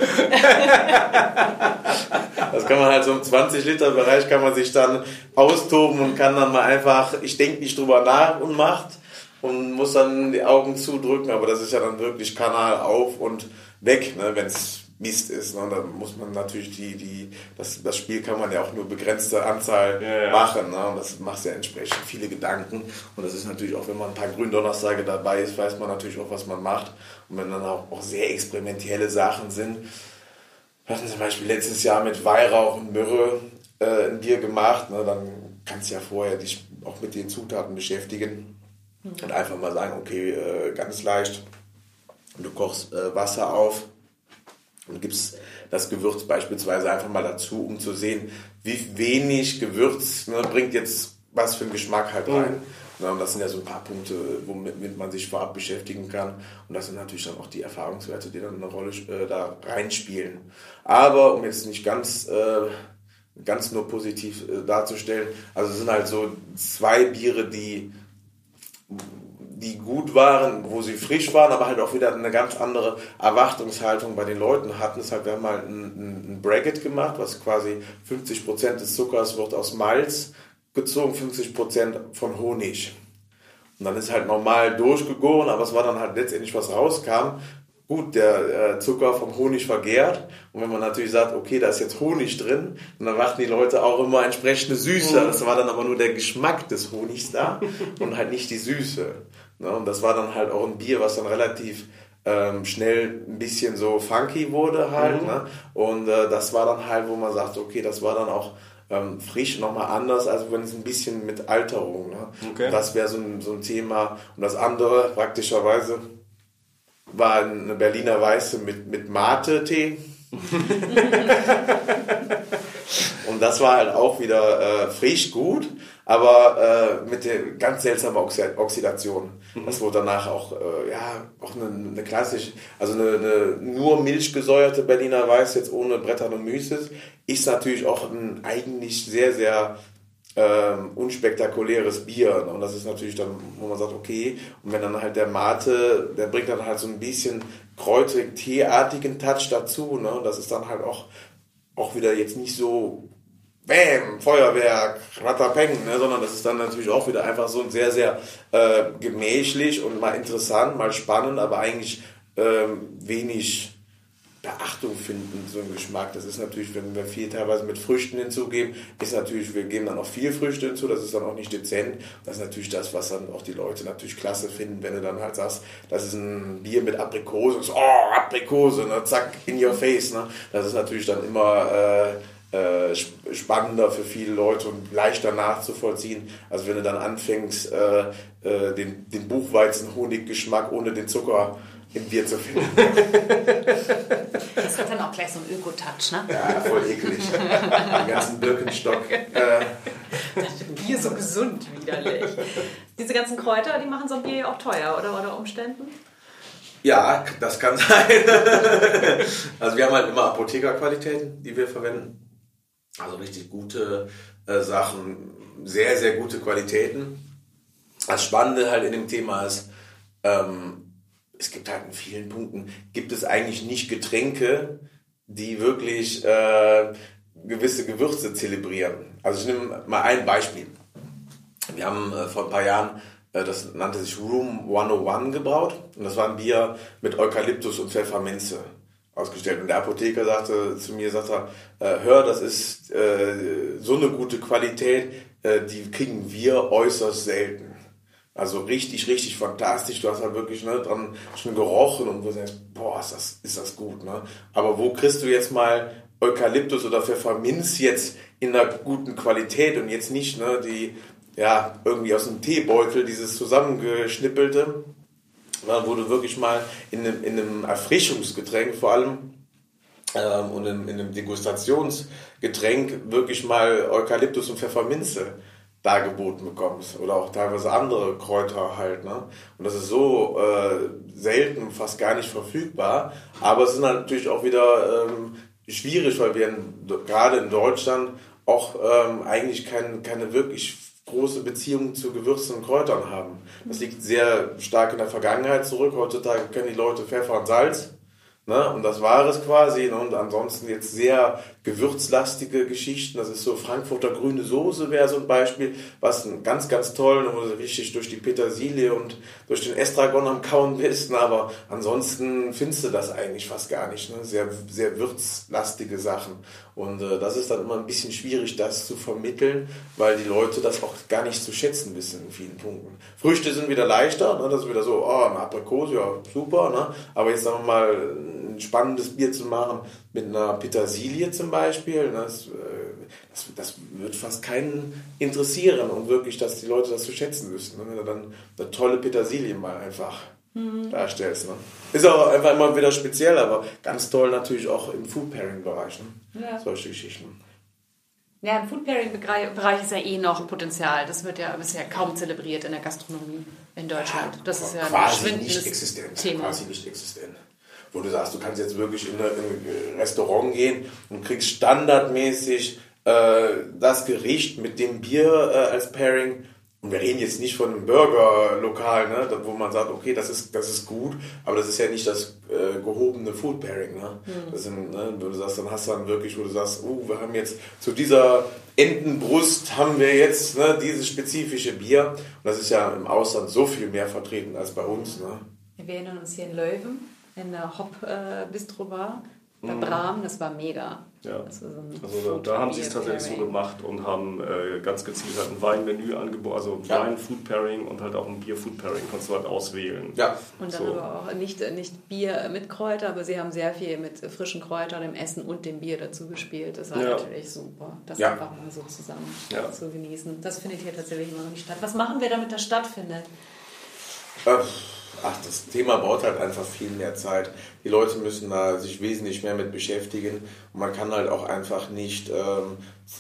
Das kann man halt so im zwanzig Liter Bereich kann man sich dann austoben und kann dann mal einfach, ich denke nicht drüber nach und macht und muss dann die Augen zudrücken, aber das ist ja dann wirklich Kanal auf und weg, ne, wenn es Mist ist. Ne, und dann muss man natürlich die, die, das, das Spiel kann man ja auch nur begrenzte Anzahl ja, ja. machen, ne, und das macht ja entsprechend viele Gedanken und das ist natürlich auch, wenn man ein paar Gründonnerstage dabei ist, weiß man natürlich auch, was man macht und wenn dann auch, auch sehr experimentelle Sachen sind. Wir hatten zum Beispiel letztes Jahr mit Weihrauch und Myrrhe äh, ein Bier gemacht. Ne? Dann kannst du ja vorher dich auch mit den Zutaten beschäftigen mhm. und einfach mal sagen, okay, äh, ganz leicht. Du kochst äh, Wasser auf und gibst das Gewürz beispielsweise einfach mal dazu, um zu sehen, wie wenig Gewürz ne, bringt jetzt was für einen Geschmack halt rein. Mhm. Und das sind ja so ein paar Punkte, womit man sich vorab beschäftigen kann. Und das sind natürlich dann auch die Erfahrungswerte, die dann eine Rolle äh, da reinspielen. Aber um jetzt nicht ganz, äh, ganz nur positiv äh, darzustellen, also es sind halt so zwei Biere, die, die gut waren, wo sie frisch waren, aber halt auch wieder eine ganz andere Erwartungshaltung bei den Leuten hatten. Deshalb, wir haben halt ein, ein Braggot gemacht, was quasi fünfzig Prozent des Zuckers wird aus Malz gezogen, fünfzig Prozent von Honig. Und dann ist halt normal durchgegoren, aber es war dann halt letztendlich, was rauskam. Gut, der äh, Zucker vom Honig vergärt. Und wenn man natürlich sagt, okay, da ist jetzt Honig drin, und dann machten die Leute auch immer entsprechende Süße. Mhm. Das war dann aber nur der Geschmack des Honigs da und halt nicht die Süße. Ne? Und das war dann halt auch ein Bier, was dann relativ ähm, schnell ein bisschen so funky wurde halt. Mhm. Ne? Und äh, das war dann halt, wo man sagt, okay, das war dann auch Ähm, frisch nochmal anders, als wenn es ein bisschen mit Alterung. Ne? Okay. Das wäre so ein, so ein Thema. Und das andere praktischerweise war eine Berliner Weiße mit, mit Mate-Tee. Und das war halt auch wieder äh, frisch gut, aber äh, mit der ganz seltsamen Oxid- Oxidation. Mhm. Das wurde danach auch, äh, ja, auch eine, eine klassische, also eine, eine nur milchgesäuerte Berliner Weiß, jetzt ohne Brettanomyces, ist natürlich auch ein eigentlich sehr, sehr ähm, unspektakuläres Bier. Und das ist natürlich dann, wo man sagt, okay, und wenn dann halt der Mate, der bringt dann halt so ein bisschen kräutrig teeartigen Touch dazu, ne? Das ist dann halt auch, auch wieder jetzt nicht so Bäm, Feuerwerk, Ratapeng, ne, sondern das ist dann natürlich auch wieder einfach so sehr, sehr äh, gemächlich und mal interessant, mal spannend, aber eigentlich ähm, wenig Beachtung finden, so ein Geschmack. Das ist natürlich, wenn wir viel teilweise mit Früchten hinzugeben, ist natürlich, wir geben dann auch viel Früchte hinzu, das ist dann auch nicht dezent. Das ist natürlich das, was dann auch die Leute natürlich klasse finden, wenn du dann halt sagst, das ist ein Bier mit Aprikose, oh, Aprikose, ne, zack, in your face, ne. Das ist natürlich dann immer äh, äh, spannender für viele Leute und leichter nachzuvollziehen, als wenn du dann anfängst, äh, äh, den, den Buchweizen-Honig-Geschmack ohne den Zucker im Bier zu finden. Das hat dann auch gleich so einen Öko-Touch, ne? Ja, voll eklig. Den ganzen Birkenstock. Äh, Das Bier so gesund, widerlich. Diese ganzen Kräuter, die machen so ein Bier ja auch teuer, oder unter Umständen? Ja, das kann sein. Also wir haben halt immer Apothekerqualitäten, die wir verwenden. Also richtig gute äh, Sachen, sehr, sehr gute Qualitäten. Das Spannende halt in dem Thema ist, ähm, es gibt halt in vielen Punkten, gibt es eigentlich nicht Getränke, die wirklich äh, gewisse Gewürze zelebrieren. Also ich nehme mal ein Beispiel. Wir haben äh, vor ein paar Jahren, äh, das nannte sich Room hundertundeins gebraut und das war ein Bier mit Eukalyptus und Pfefferminze ausgestellt. Und der Apotheker sagte zu mir, sagt er, äh, hör, das ist äh, so eine gute Qualität, äh, die kriegen wir äußerst selten. Also richtig, richtig fantastisch. Du hast halt wirklich ne, dran schon gerochen und wo du denkst, boah, ist das, ist das gut. Ne? Aber wo kriegst du jetzt mal Eukalyptus oder Pfefferminz jetzt in einer guten Qualität und jetzt nicht ne, die ja irgendwie aus dem Teebeutel, dieses zusammengeschnippelte, wo du wirklich mal in einem, in einem Erfrischungsgetränk vor allem ähm, und in, in einem Degustationsgetränk wirklich mal Eukalyptus und Pfefferminze dargeboten bekommst oder auch teilweise andere Kräuter halt, ne? Und das ist so äh, selten, fast gar nicht verfügbar, aber es ist natürlich auch wieder ähm, schwierig, weil wir in, gerade in Deutschland auch ähm, eigentlich kein, keine wirklich große Beziehung zu Gewürzen und Kräutern haben. Das liegt sehr stark in der Vergangenheit zurück. Heutzutage kennen die Leute Pfeffer und Salz. Ne? Und das war es quasi. Ne? Und ansonsten jetzt sehr gewürzlastige Geschichten. Das ist so Frankfurter grüne Soße wäre so ein Beispiel, was ein ganz, ganz toll, wo du richtig durch die Petersilie und durch den Estragon am Kauen bist. Ne? Aber ansonsten findest du das eigentlich fast gar nicht. Ne? Sehr, sehr würzlastige Sachen. Und äh, das ist dann immer ein bisschen schwierig, das zu vermitteln, weil die Leute das auch gar nicht zu schätzen wissen in vielen Punkten. Früchte sind wieder leichter, ne? Das ist wieder so, oh, eine Aprikose, ja, super. Ne? Aber jetzt sagen wir mal, ein spannendes Bier zu machen mit einer Petersilie zum Beispiel, ne? das, das, das wird fast keinen interessieren und wirklich, dass die Leute das zu schätzen wissen. Ne? Wenn du dann eine tolle Petersilie mal einfach mhm. darstellst. Ne? Ist auch einfach immer wieder speziell, aber ganz toll natürlich auch im Food-Pairing-Bereich. Ne? Ja. Solche Geschichten. Ja, im Food-Pairing-Bereich ist ja eh noch Potenzial. Das wird ja bisher kaum zelebriert in der Gastronomie in Deutschland. Das ist ja quasi nicht existent. Thema. Quasi nicht existent. Wo du sagst, du kannst jetzt wirklich in ein Restaurant gehen und kriegst standardmäßig äh, das Gericht mit dem Bier äh, als Pairing. Und wir reden jetzt nicht von einem Burgerlokal, ne, wo man sagt, okay, das ist, das ist gut, aber das ist ja nicht das äh, gehobene Food Pairing. Ne? Mhm. Das sind, ne, wo du sagst, dann hast du dann wirklich, wo du sagst, oh, wir haben jetzt zu dieser Entenbrust haben wir jetzt ne, dieses spezifische Bier. Und das ist ja im Ausland so viel mehr vertreten als bei uns. Ne? Wir erinnern uns hier in Löwen, in der Hop-Bistro-Bar. Bei Bram, das war mega. Ja. Das war so ein also da, da haben sie es tatsächlich so gemacht und haben äh, ganz gezielt halt ein Weinmenü angeboten, also ja. Wein-Food-Pairing und halt auch ein Bier-Food-Pairing, kannst du halt auswählen. Ja. Und dann so. Aber auch nicht, nicht Bier mit Kräuter, aber sie haben sehr viel mit frischen Kräutern, dem Essen und dem Bier dazu gespielt. Das war ja. natürlich super, das ja. einfach mal so zusammen ja. zu genießen. Das findet hier tatsächlich immer noch nicht statt. Was machen wir, damit das stattfindet? Äh. Ach, das Thema braucht halt einfach viel mehr Zeit. Die Leute müssen da sich wesentlich mehr mit beschäftigen und man kann halt auch einfach nicht ähm,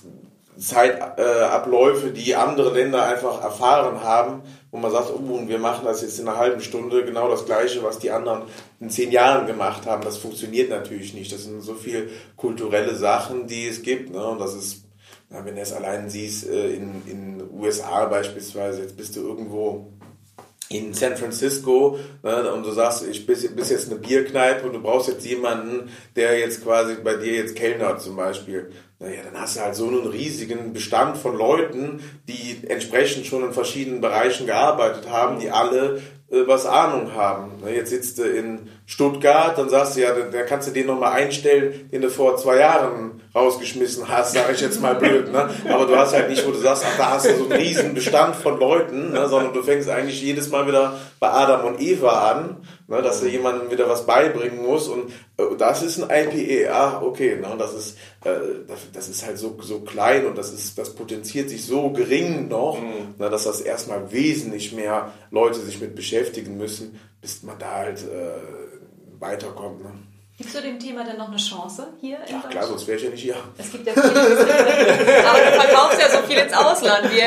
Zeitabläufe, äh, die andere Länder einfach erfahren haben, wo man sagt, oh, und wir machen das jetzt in einer halben Stunde genau das Gleiche, was die anderen in zehn Jahren gemacht haben. Das funktioniert natürlich nicht. Das sind so viele kulturelle Sachen, die es gibt. Ne? Und das ist, na, wenn du es allein siehst, äh, in in U S A beispielsweise, jetzt bist du irgendwo in San Francisco, ne, und du sagst, ich bist jetzt eine Bierkneipe und du brauchst jetzt jemanden, der jetzt quasi bei dir jetzt kellnert zum Beispiel. Naja, dann hast du halt so einen riesigen Bestand von Leuten, die entsprechend schon in verschiedenen Bereichen gearbeitet haben, die alle äh, was Ahnung haben. Ne, jetzt sitzt du in Stuttgart, dann sagst du ja, da kannst du den nochmal einstellen, den du vor zwei Jahren rausgeschmissen hast, sage ich jetzt mal blöd, ne? Aber du hast halt nicht, wo du sagst, ach, da hast du so einen riesen Bestand von Leuten, ne? Sondern du fängst eigentlich jedes Mal wieder bei Adam und Eva an, ne? Dass du jemandem wieder was beibringen musst und äh, das ist ein I P A, ah, okay, ne? Und das ist, äh, das, das ist halt so, so klein und das ist, das potenziert sich so gering noch, mhm. ne? Dass das erstmal wesentlich mehr Leute sich mit beschäftigen müssen, bis man da halt äh, weiterkommt, ne? Gibst du dem Thema denn noch eine Chance hier in Ja, klar, sonst wäre ich ja nicht hier. Es gibt ja viele, aber du verkaufst ja so viel ins Ausland, wir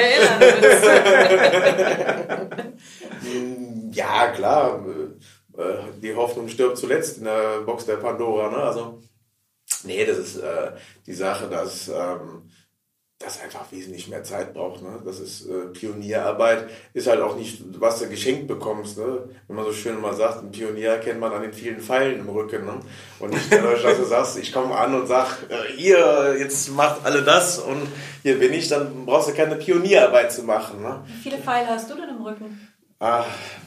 erinnern uns. Ja, klar, die Hoffnung stirbt zuletzt in der Box der Pandora, ne? Also, nee, das ist äh, die Sache, dass ähm, das einfach wesentlich mehr Zeit braucht, ne? Das ist äh, Pionierarbeit, ist halt auch nicht, was du geschenkt bekommst, ne? Wenn man so schön mal sagt, ein Pionier erkennt man an den vielen Pfeilen im Rücken, ne? Und nicht dadurch, dass du sagst, ich komme an und sag, äh, hier, jetzt macht alle das und hier bin ich, dann brauchst du keine Pionierarbeit zu machen, ne? Wie viele Pfeile hast du denn im Rücken? Ah,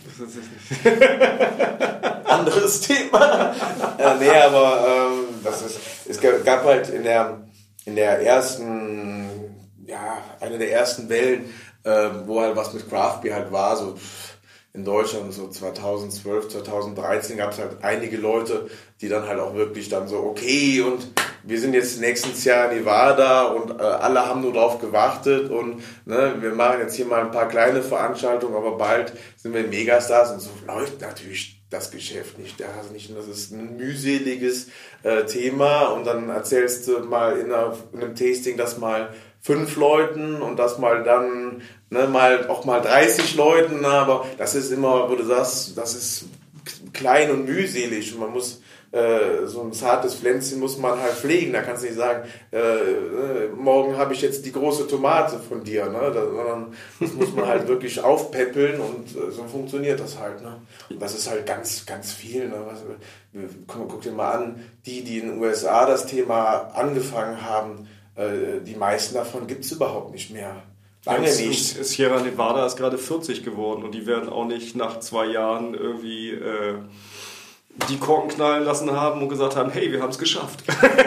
anderes Thema. äh, nee, aber ähm, das ist, es gab halt in der in der ersten, ja, eine der ersten Wellen, äh, wo halt was mit Craft Beer halt war, so in Deutschland so zweitausendzwölf, zweitausenddreizehn gab es halt einige Leute, die dann halt auch wirklich dann so, okay, und wir sind jetzt nächstes Jahr in Nevada und äh, alle haben nur drauf gewartet und ne, wir machen jetzt hier mal ein paar kleine Veranstaltungen, aber bald sind wir Megastars und so läuft natürlich das Geschäft nicht. Also nicht, das ist ein mühseliges äh, Thema und dann erzählst du mal in, einer, in einem Tasting das mal fünf Leuten und das mal dann ne, mal auch mal dreißig Leuten, aber das ist immer, wo du sagst, das ist klein und mühselig und man muss äh, so ein zartes Pflänzchen muss man halt pflegen, da kannst du nicht sagen, äh, äh, morgen habe ich jetzt die große Tomate von dir, ne? Da, sondern das muss man halt wirklich aufpäppeln und äh, so funktioniert das halt, ne? Und das ist halt ganz, ganz viel, ne? Was, guck, guck dir mal an, die, die in den U S A das Thema angefangen haben, äh, die meisten davon gibt es überhaupt nicht mehr. Lange ja, nicht. Sierra Nevada ist gerade vierzig geworden und die werden auch nicht nach zwei Jahren irgendwie äh, die Korken knallen lassen haben und gesagt haben, hey, wir haben es geschafft.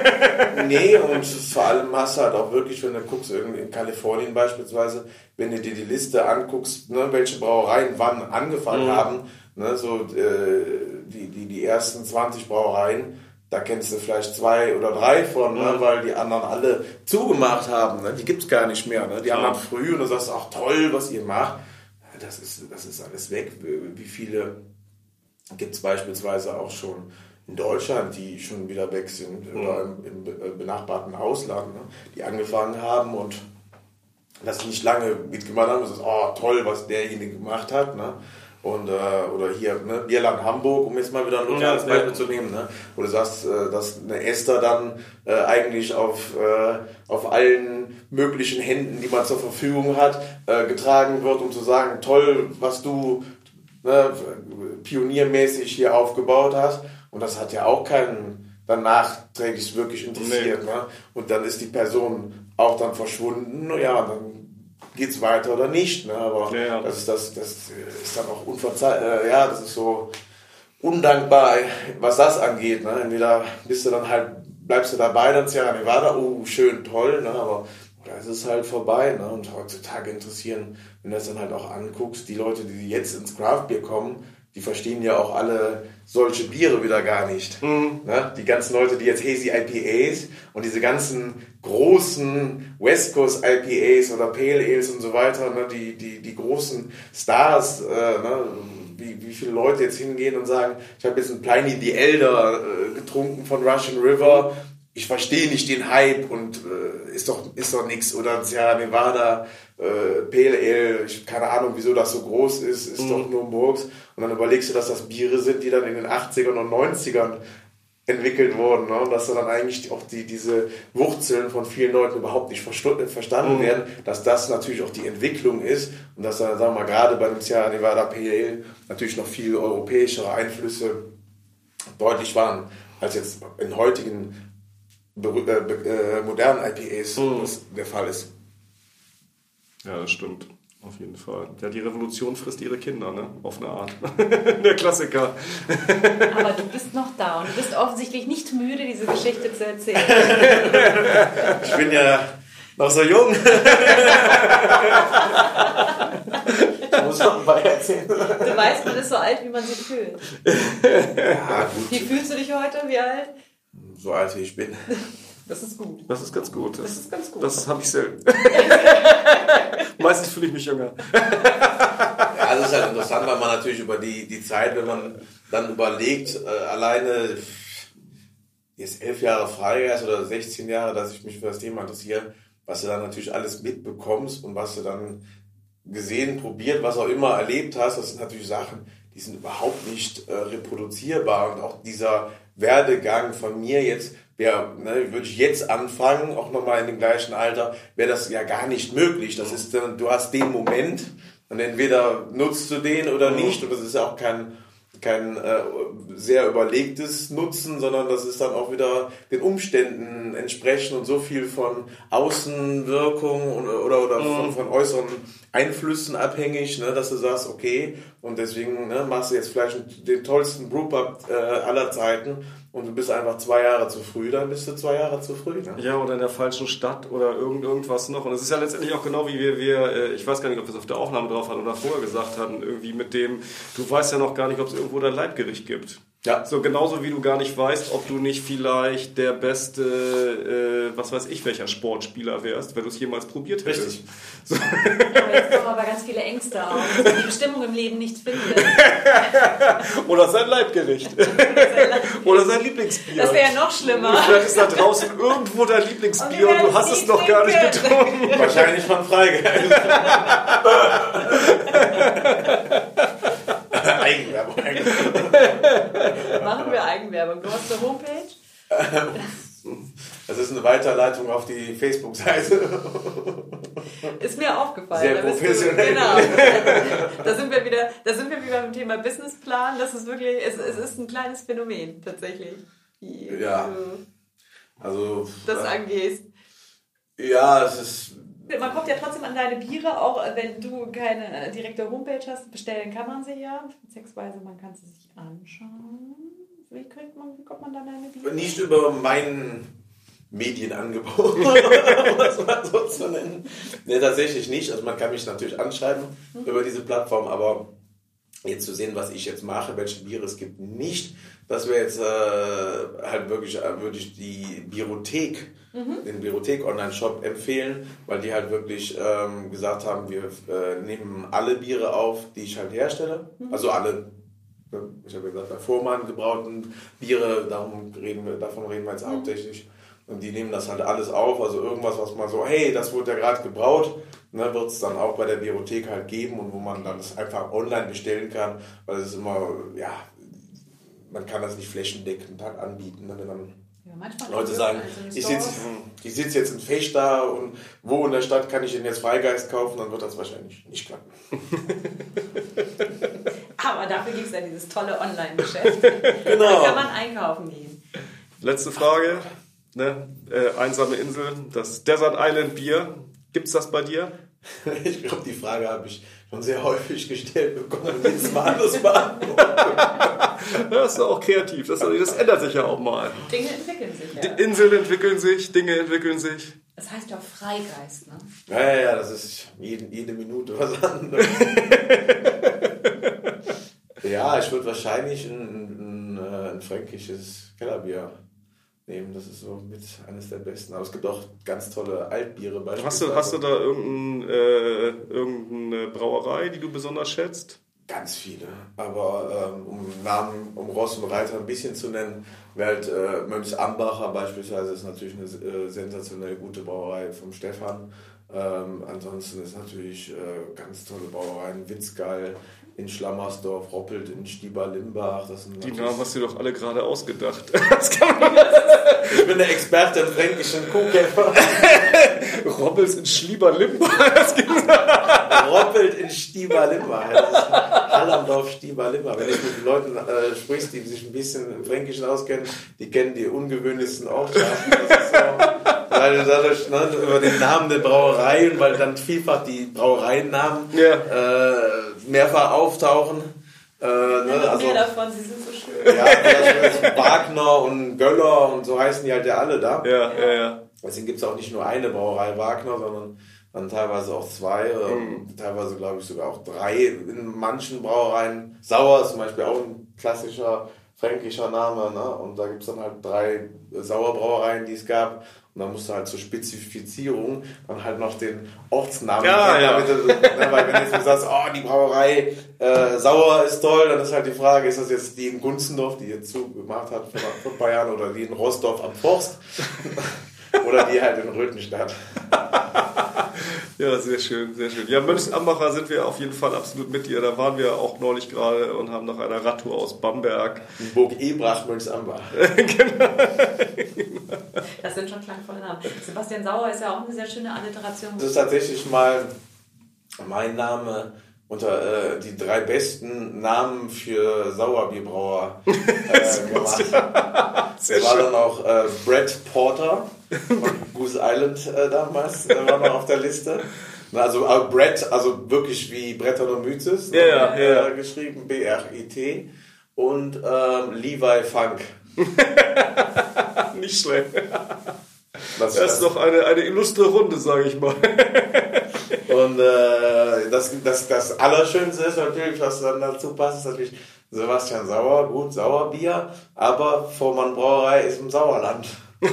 Nee, und vor allem hast du halt auch wirklich, wenn du guckst, irgendwie in Kalifornien beispielsweise, wenn du dir die Liste anguckst, ne, welche Brauereien wann angefangen mhm. haben, ne, so äh, die, die, die ersten zwanzig Brauereien, da kennst du vielleicht zwei oder drei von, ne, weil die anderen alle zugemacht haben. Ne? Die gibt's gar nicht mehr. Ne? Die ja. anderen früh und du sagst, ach toll, was ihr macht. Das ist, das ist alles weg. Wie viele gibt's beispielsweise auch schon in Deutschland, die schon wieder weg sind, mhm. oder im, im benachbarten Ausland, ne? Die angefangen haben und das nicht lange mitgemacht haben. Du sagst, oh toll, was derjenige gemacht hat. Ne? Und, äh, oder hier, ne, Bierland Hamburg, um jetzt mal wieder ein lokales Beispiel ja. zu nehmen, ne? Wo du sagst, äh, dass eine Esther dann äh, eigentlich auf, äh, auf allen möglichen Händen, die man zur Verfügung hat, äh, getragen wird, um zu sagen, toll, was du ne, pioniermäßig hier aufgebaut hast. Und das hat ja auch keinen dann nachträglich wirklich interessiert. Nee. Ne? Und dann ist die Person auch dann verschwunden, ja, dann geht's weiter oder nicht, ne? Aber ja, ja. Das, ist, das, das ist dann auch unverzeihlich, äh, ja, das ist so undankbar, was das angeht, ne? Entweder bist du dann halt, bleibst du dabei, dann Sierra Nevada, oh, schön, toll, ne? Aber oder es ist halt vorbei, ne? Und heutzutage interessieren, wenn du das dann halt auch anguckst, die Leute, die jetzt ins Craft Beer kommen, die verstehen ja auch alle solche Biere wieder gar nicht. Mhm. Ne? Die ganzen Leute, die jetzt Hazy I P As und diese ganzen großen West Coast I P As oder Pale Ales und so weiter, ne? die, die, die großen Stars, äh, ne? wie, wie viele Leute jetzt hingehen und sagen, ich habe jetzt einen Pliny the Elder äh, getrunken von Russian River, ich verstehe nicht den Hype und äh, ist doch ist doch nichts. Oder Sierra Nevada, äh, Pale Ale, ich keine Ahnung, wieso das so groß ist, ist mhm. doch nur Murks. Und dann überlegst du, dass das Biere sind, die dann in den achtzigern und neunzigern entwickelt wurden. Ne? Und dass dann eigentlich auch die, diese Wurzeln von vielen Leuten überhaupt nicht verstanden, verstanden mhm. werden, dass das natürlich auch die Entwicklung ist und dass dann, sagen wir mal, gerade beim Sierra Nevada Pale Ale natürlich noch viel europäischere Einflüsse deutlich waren, als jetzt in heutigen Be- äh, äh, modernen I P As mhm. das der Fall ist. Ja, das stimmt. Auf jeden Fall. Ja, die Revolution frisst ihre Kinder, ne? Auf eine Art. Der Klassiker. Aber du bist noch da und du bist offensichtlich nicht müde, diese Geschichte zu erzählen. Ich bin ja noch so jung. Ich muss noch mal erzählen. Du weißt, man ist so alt, wie man sich fühlt. Ja, gut. Wie fühlst du dich heute? Wie alt? So alt wie ich bin. Das ist gut. Das ist ganz gut. Das, Das ist ganz gut. Das habe ich selten. Meistens fühle ich mich jünger. Ja, also es ist halt interessant, weil man natürlich über die, die Zeit, wenn man dann überlegt, äh, alleine jetzt elf Jahre Freigeist oder sechzehn Jahre, dass ich mich für das Thema interessiere, was du dann natürlich alles mitbekommst und was du dann gesehen, probiert, was auch immer erlebt hast, das sind natürlich Sachen, die sind überhaupt nicht äh, reproduzierbar. Und auch dieser Werdegang von mir jetzt, wär, ne, würde ich jetzt anfangen, auch nochmal in dem gleichen Alter, wäre das ja gar nicht möglich. Das ist, du hast den Moment und entweder nutzt du den oder nicht. Und das ist ja auch kein, kein äh, sehr überlegtes Nutzen, sondern das ist dann auch wieder den Umständen entsprechend und so viel von Außenwirkung und, oder, oder von, von äußeren Einflüssen abhängig, ne, dass du sagst, okay, und deswegen ne, machst du jetzt vielleicht den tollsten Brewpub äh, aller Zeiten und du bist einfach zwei Jahre zu früh, dann bist du zwei Jahre zu früh. Ne? Ja, oder in der falschen Stadt oder irgend, irgendwas noch. Und es ist ja letztendlich auch genau wie wir, wir, ich weiß gar nicht, ob wir es auf der Aufnahme drauf hatten oder vorher gesagt hatten, irgendwie mit dem, du weißt ja noch gar nicht, ob es irgendwo dein Leibgericht gibt. Ja. So genauso wie du gar nicht weißt, ob du nicht vielleicht der beste, äh, was weiß ich, welcher Sportspieler wärst, wenn du es jemals probiert hättest. Richtig. So. Ja, aber jetzt kommen aber ganz viele Ängste auf, dass man die Bestimmung im Leben nicht findet. Oder sein Leibgericht. Oder sein Lieblingsbier. Das wäre ja noch schlimmer. Vielleicht ist da draußen irgendwo dein Lieblingsbier und, Und wir du hast werden es noch gar nicht trinken. getrunken. Wahrscheinlich von Freigeist. Eigenwerbung. Machen wir Eigenwerbung. Du hast eine Homepage? Das ist eine Weiterleitung auf die Facebook-Seite. Ist mir aufgefallen. Sehr Da bist du- professionell. Genau. Da sind wir wieder, da sind wir wieder beim Thema Businessplan. Das ist wirklich, es, es ist ein kleines Phänomen tatsächlich, wie Ja. du Also, das äh, angehst. ja, es ist. Man kommt ja trotzdem an deine Biere, auch wenn du keine direkte Homepage hast. Bestellen kann man sie ja, beziehungsweise man kann sie sich anschauen. Wie, kriegt man, wie kommt man dann an deine Biere? Nicht über mein Medienangebot, um das mal so zu nennen. Nee, tatsächlich nicht. Also man kann mich natürlich anschreiben mhm. über diese Plattform, aber jetzt zu sehen, was ich jetzt mache, welche Biere es gibt, nicht. Das wäre jetzt äh, halt wirklich, äh, würde ich die Biothek, mhm. den Biothek-Online-Shop empfehlen, weil die halt wirklich ähm, gesagt haben, wir äh, nehmen alle Biere auf, die ich halt herstelle. Mhm. Also alle, ich habe gesagt, bei Vormann gebrauten Biere, darum reden wir, davon reden wir jetzt mhm. hauptsächlich. Und die nehmen das halt alles auf, also irgendwas, was man so, hey, das wurde ja gerade gebraut, ne, wird es dann auch bei der Biothek halt geben und wo man dann das einfach online bestellen kann, weil es ist immer, ja, man kann das nicht flächendeckend halt anbieten, ne, wenn dann Ja, manchmal Leute sagen, also ich sitze ich sitz jetzt in Fechter und wo in der Stadt kann ich denn jetzt Freigeist kaufen, dann wird das wahrscheinlich nicht klappen. Aber dafür gibt es ja dieses tolle Online-Geschäft. Genau. Da kann man einkaufen gehen. Letzte Frage. Ne? Äh, einsame Insel, das Desert Island Bier. Gibt's das bei dir? Ich glaube, die Frage habe ich schon sehr häufig gestellt bekommen und jedes Mal anders beantwortet. Das ist ja auch kreativ. Das, das ändert sich ja auch mal. Dinge entwickeln sich ja. Die Inseln entwickeln sich, Dinge entwickeln sich. Das heißt ja auch Freigeist, ne? Ja, ja, ja, das ist jeden, jede Minute was anderes. Ja, ich würde wahrscheinlich ein, ein, ein fränkisches Kellerbier nehmen. Das ist so mit eines der besten. Aber es gibt auch ganz tolle Altbiere beispielsweise. Hast du, hast du da irgendein, äh, irgendeine Brauerei, die du besonders schätzt? Ganz viele. Aber ähm, um Namen, um Ross und Reiter ein bisschen zu nennen, wäre halt äh, Mönchs-Ambacher beispielsweise ist natürlich eine äh, sensationell gute Brauerei vom Stefan. Ähm, ansonsten ist natürlich äh, ganz tolle Brauereien. Witzgeil in Schlammersdorf, Roppelt in Stieber-Limbach. Das sind Die Namen hast du doch alle gerade ausgedacht. Ich bin der Experte im fränkischen Kuhkäfer. Roppels in Schlieber-Limbach. Roppelt in Stieber-Limbach. Das ist Hallandorf, Stieber-Limbach. Wenn ich mit Leuten äh, sprichst, die sich ein bisschen im Fränkischen auskennen, die kennen die ungewöhnlichsten Ortschaften. Das ist so, weil dadurch, ne, über den Namen der Brauerei und weil dann vielfach die Brauereiennamen Ja. äh, mehrfach auftauchen. Äh, ne, Ja, also, mehr davon, sie sind so schön. ja, also Wagner und Göller und so heißen die halt ja alle da. Ja, ja, ja. Deswegen gibt es auch nicht nur eine Brauerei Wagner, sondern dann teilweise auch zwei, mhm. äh, teilweise glaube ich sogar auch drei in manchen Brauereien. Sauer ist zum Beispiel auch ein klassischer fränkischer Name, ne? Und da gibt es dann halt drei Sauerbrauereien, die es gab. Und dann musst du halt zur Spezifizierung dann halt noch den Ortsnamen ja, kennen. ja. Damit du, ne, weil wenn jetzt du sagst, oh, die Brauerei äh, Sauer ist toll, dann ist halt die Frage, ist das jetzt die in Gunzendorf, die jetzt zugemacht hat vor, vor ein paar Jahren, oder die in Rossdorf am Forst? Oder die halt in Röthenstadt. Ja, sehr schön, sehr schön. Ja, Mönchsambacher sind wir auf jeden Fall absolut mit dir. Da waren wir auch neulich gerade und haben nach einer Radtour aus Bamberg. Burg Ebrach, Mönchsambach. Genau. Das sind schon klangvolle Namen. Sebastian Sauer ist ja auch eine sehr schöne Alliteration. Das ist tatsächlich mal mein Name unter äh, die drei besten Namen für Sauerbierbrauer äh, gemacht. Sehr das war schön. dann auch äh, Brett Porter von Goose Island äh, damals, der war noch auf der Liste. Also äh, Brett, also wirklich wie Brettanomyces, Ja, ja, äh, ja. geschrieben, B R I T. Und ähm, Levi Funk. Nicht schlecht. Das, Das ist doch eine, eine illustre Runde, sage ich mal. Und äh, das, das, das Allerschönste ist natürlich, was dann dazu passt, ist natürlich Sebastian Sauer, gut, Sauerbier, aber Vormann Brauerei ist im Sauerland.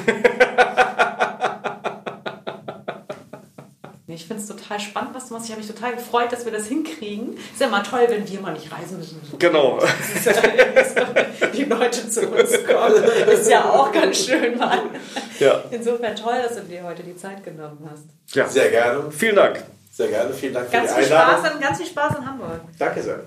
Ich finde es total spannend, was du machst. Ich habe mich total gefreut, dass wir das hinkriegen. Ist ja mal toll, wenn wir mal nicht reisen müssen. Genau. Die Leute zu uns kommen. Ist ja auch ganz schön, Mann. Ja. Insofern toll, dass du dir heute die Zeit genommen hast. Ja. Sehr gerne. Vielen Dank. Sehr gerne. Vielen Dank für Ganz die viel, Einladung. Spaß in, ganz viel Spaß in Hamburg. Danke sehr.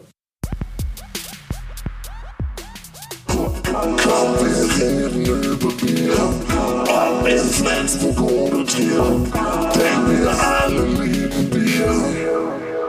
Wir reden über Bier, ob in Flensburg oder Trier, denn wir alle lieben Bier.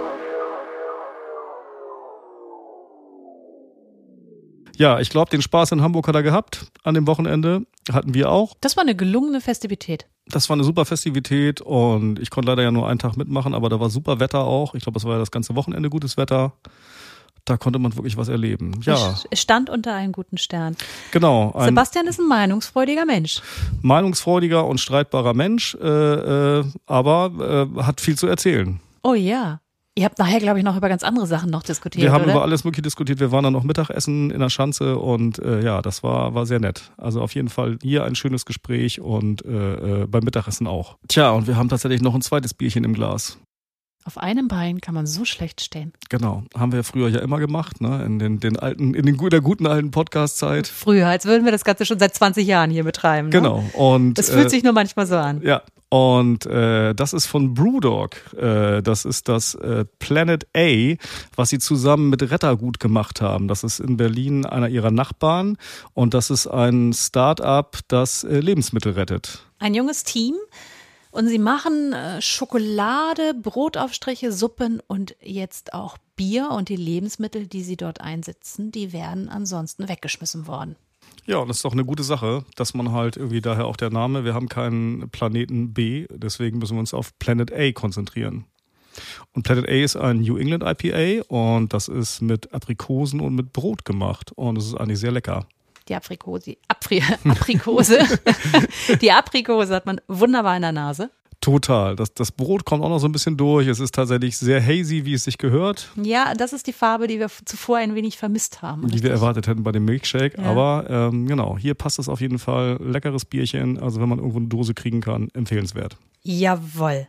Ja, ich glaube, den Spaß in Hamburg hat er gehabt an dem Wochenende. Hatten wir auch. Das war eine gelungene Festivität. Das war eine super Festivität und ich konnte leider ja nur einen Tag mitmachen, aber da war super Wetter auch. Ich glaube, es war ja das ganze Wochenende gutes Wetter. Da konnte man wirklich was erleben. Ja, Es stand unter einem guten Stern. genau. Ein Sebastian ist ein meinungsfreudiger Mensch. meinungsfreudiger und streitbarer Mensch, äh, äh, aber äh, hat viel zu erzählen. Oh ja. Ihr habt nachher, glaube ich, noch über ganz andere Sachen noch diskutiert, Wir haben oder? über alles Mögliche diskutiert. Wir waren dann noch Mittagessen in der Schanze und äh, ja, das war, war sehr nett. Also auf jeden Fall hier ein schönes Gespräch und äh, äh, beim Mittagessen auch. Tja, und wir haben tatsächlich noch ein zweites Bierchen im Glas. Auf einem Bein kann man so schlecht stehen. Genau, haben wir früher ja immer gemacht, ne? In den, den alten, in den, der guten alten Podcast-Zeit. Früher, als würden wir das Ganze schon seit zwanzig Jahren hier betreiben. Ne? Genau. Und Das fühlt äh, sich nur manchmal so an. ja. Und äh, das ist von Brewdog. Äh, das ist das äh, Planet A, was sie zusammen mit Rettergut gemacht haben. Das ist in Berlin einer ihrer Nachbarn. Und das ist ein Start-up, das äh, Lebensmittel rettet. Ein junges Team. Und sie machen äh, Schokolade, Brotaufstriche, Suppen und jetzt auch Bier. Und die Lebensmittel, die sie dort einsetzen, die werden ansonsten weggeschmissen worden. Ja, und das ist doch eine gute Sache, dass man halt irgendwie daher auch der Name, wir haben keinen Planeten B, deswegen müssen wir uns auf Planet A konzentrieren. Und Planet A ist ein New England I P A und das ist mit Aprikosen und mit Brot gemacht und es ist eigentlich sehr lecker. Die Aprikose, Apri, Aprikose, die Aprikose hat man wunderbar in der Nase. Total. Das, das Brot kommt auch noch so ein bisschen durch. Es ist tatsächlich sehr hazy, wie es sich gehört, Ja, das ist die Farbe, die wir zuvor ein wenig vermisst haben. die wir erwartet hätten bei dem Milkshake. Ja. Aber ähm, genau, hier passt es auf jeden Fall. Leckeres Bierchen. Also wenn man irgendwo eine Dose kriegen kann, empfehlenswert. Jawohl.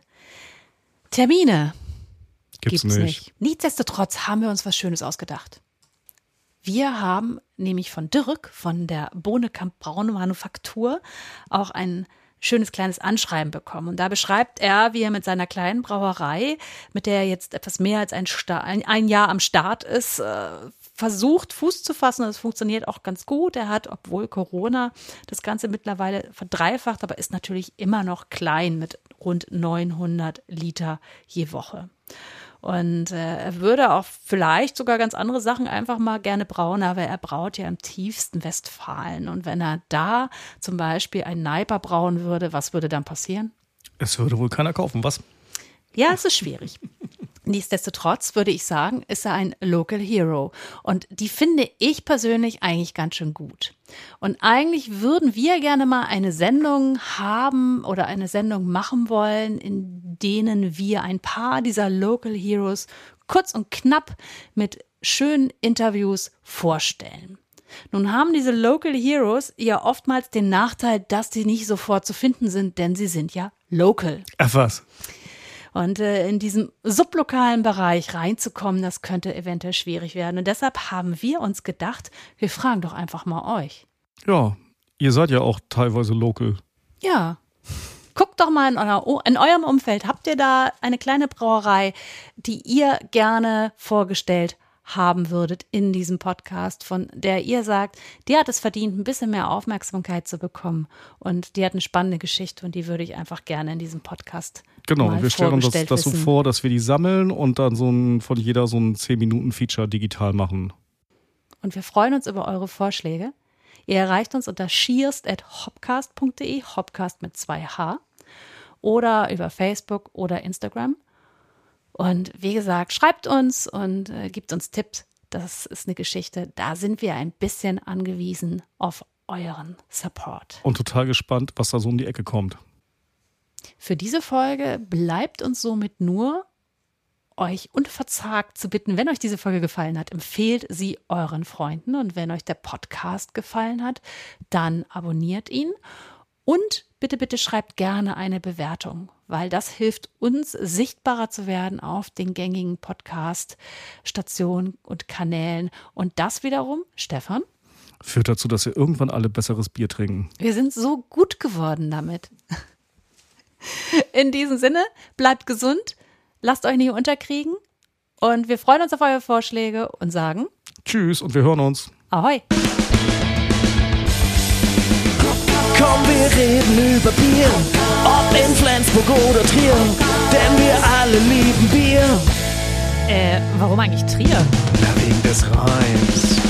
Termine Gibt's, gibt's nicht. nicht. Nichtsdestotrotz haben wir uns was Schönes ausgedacht. Wir haben nämlich von Dirk, von der Bohnekamp Braun Manufaktur, auch ein schönes kleines Anschreiben bekommen. Und da beschreibt er, wie er mit seiner kleinen Brauerei, mit der er jetzt etwas mehr als ein, Sta- ein, ein Jahr am Start ist, äh, versucht, Fuß zu fassen. Und es funktioniert auch ganz gut. Er hat, obwohl Corona das Ganze mittlerweile verdreifacht, aber ist natürlich immer noch klein mit rund neunhundert Liter je Woche. Und äh, er würde auch vielleicht sogar ganz andere Sachen einfach mal gerne brauen, aber er braut ja im tiefsten Westfalen. Und wenn er da zum Beispiel ein Neiper brauen würde, was würde dann passieren? Es würde wohl keiner kaufen, was? Ja, es ist schwierig. Nichtsdestotrotz würde ich sagen, ist er ein Local Hero. Und die finde ich persönlich eigentlich ganz schön gut. Und eigentlich würden wir gerne mal eine Sendung haben oder eine Sendung machen wollen, in denen wir ein paar dieser Local Heroes kurz und knapp mit schönen Interviews vorstellen. Nun haben diese Local Heroes ja oftmals den Nachteil, dass sie nicht sofort zu finden sind, denn sie sind ja local. Ach was. Und äh, in diesem sublokalen Bereich reinzukommen, das könnte eventuell schwierig werden. Und deshalb haben wir uns gedacht, wir fragen doch einfach mal euch. Ja, ihr seid ja auch teilweise local. Ja, guckt doch mal in, euer, in eurem Umfeld. Habt ihr da eine kleine Brauerei, die ihr gerne vorgestellt haben würdet in diesem Podcast, von der ihr sagt, die hat es verdient, ein bisschen mehr Aufmerksamkeit zu bekommen. Und die hat eine spannende Geschichte und die würde ich einfach gerne in diesem Podcast Genau, mal wir stellen uns das, das so wissen. vor, dass wir die sammeln und dann so ein, von jeder so ein zehn Minuten Feature digital machen. Und wir freuen uns über eure Vorschläge. Ihr erreicht uns unter cheers at hopcast punkt de, Hopcast mit zwei H, oder über Facebook oder Instagram. Und wie gesagt, schreibt uns und äh, gibt uns Tipps. Das ist eine Geschichte, da sind wir ein bisschen angewiesen auf euren Support. Und total gespannt, was da so um die Ecke kommt. Für diese Folge bleibt uns somit nur, euch unverzagt zu bitten, wenn euch diese Folge gefallen hat, empfehlt sie euren Freunden. Und wenn euch der Podcast gefallen hat, dann abonniert ihn. Und bitte, bitte schreibt gerne eine Bewertung, weil das hilft uns, sichtbarer zu werden auf den gängigen Podcast-Stationen und Kanälen. Und das wiederum, Stefan, führt dazu, dass wir irgendwann alle besseres Bier trinken. wir sind so gut geworden damit. In diesem Sinne, bleibt gesund, lasst euch nicht unterkriegen und wir freuen uns auf eure Vorschläge und sagen Tschüss und wir hören uns. Ahoi! Komm, wir reden über Bier, ob in Flensburg oder Trier, denn wir alle lieben Bier. Äh, warum eigentlich Trier? Na, wegen des Reims.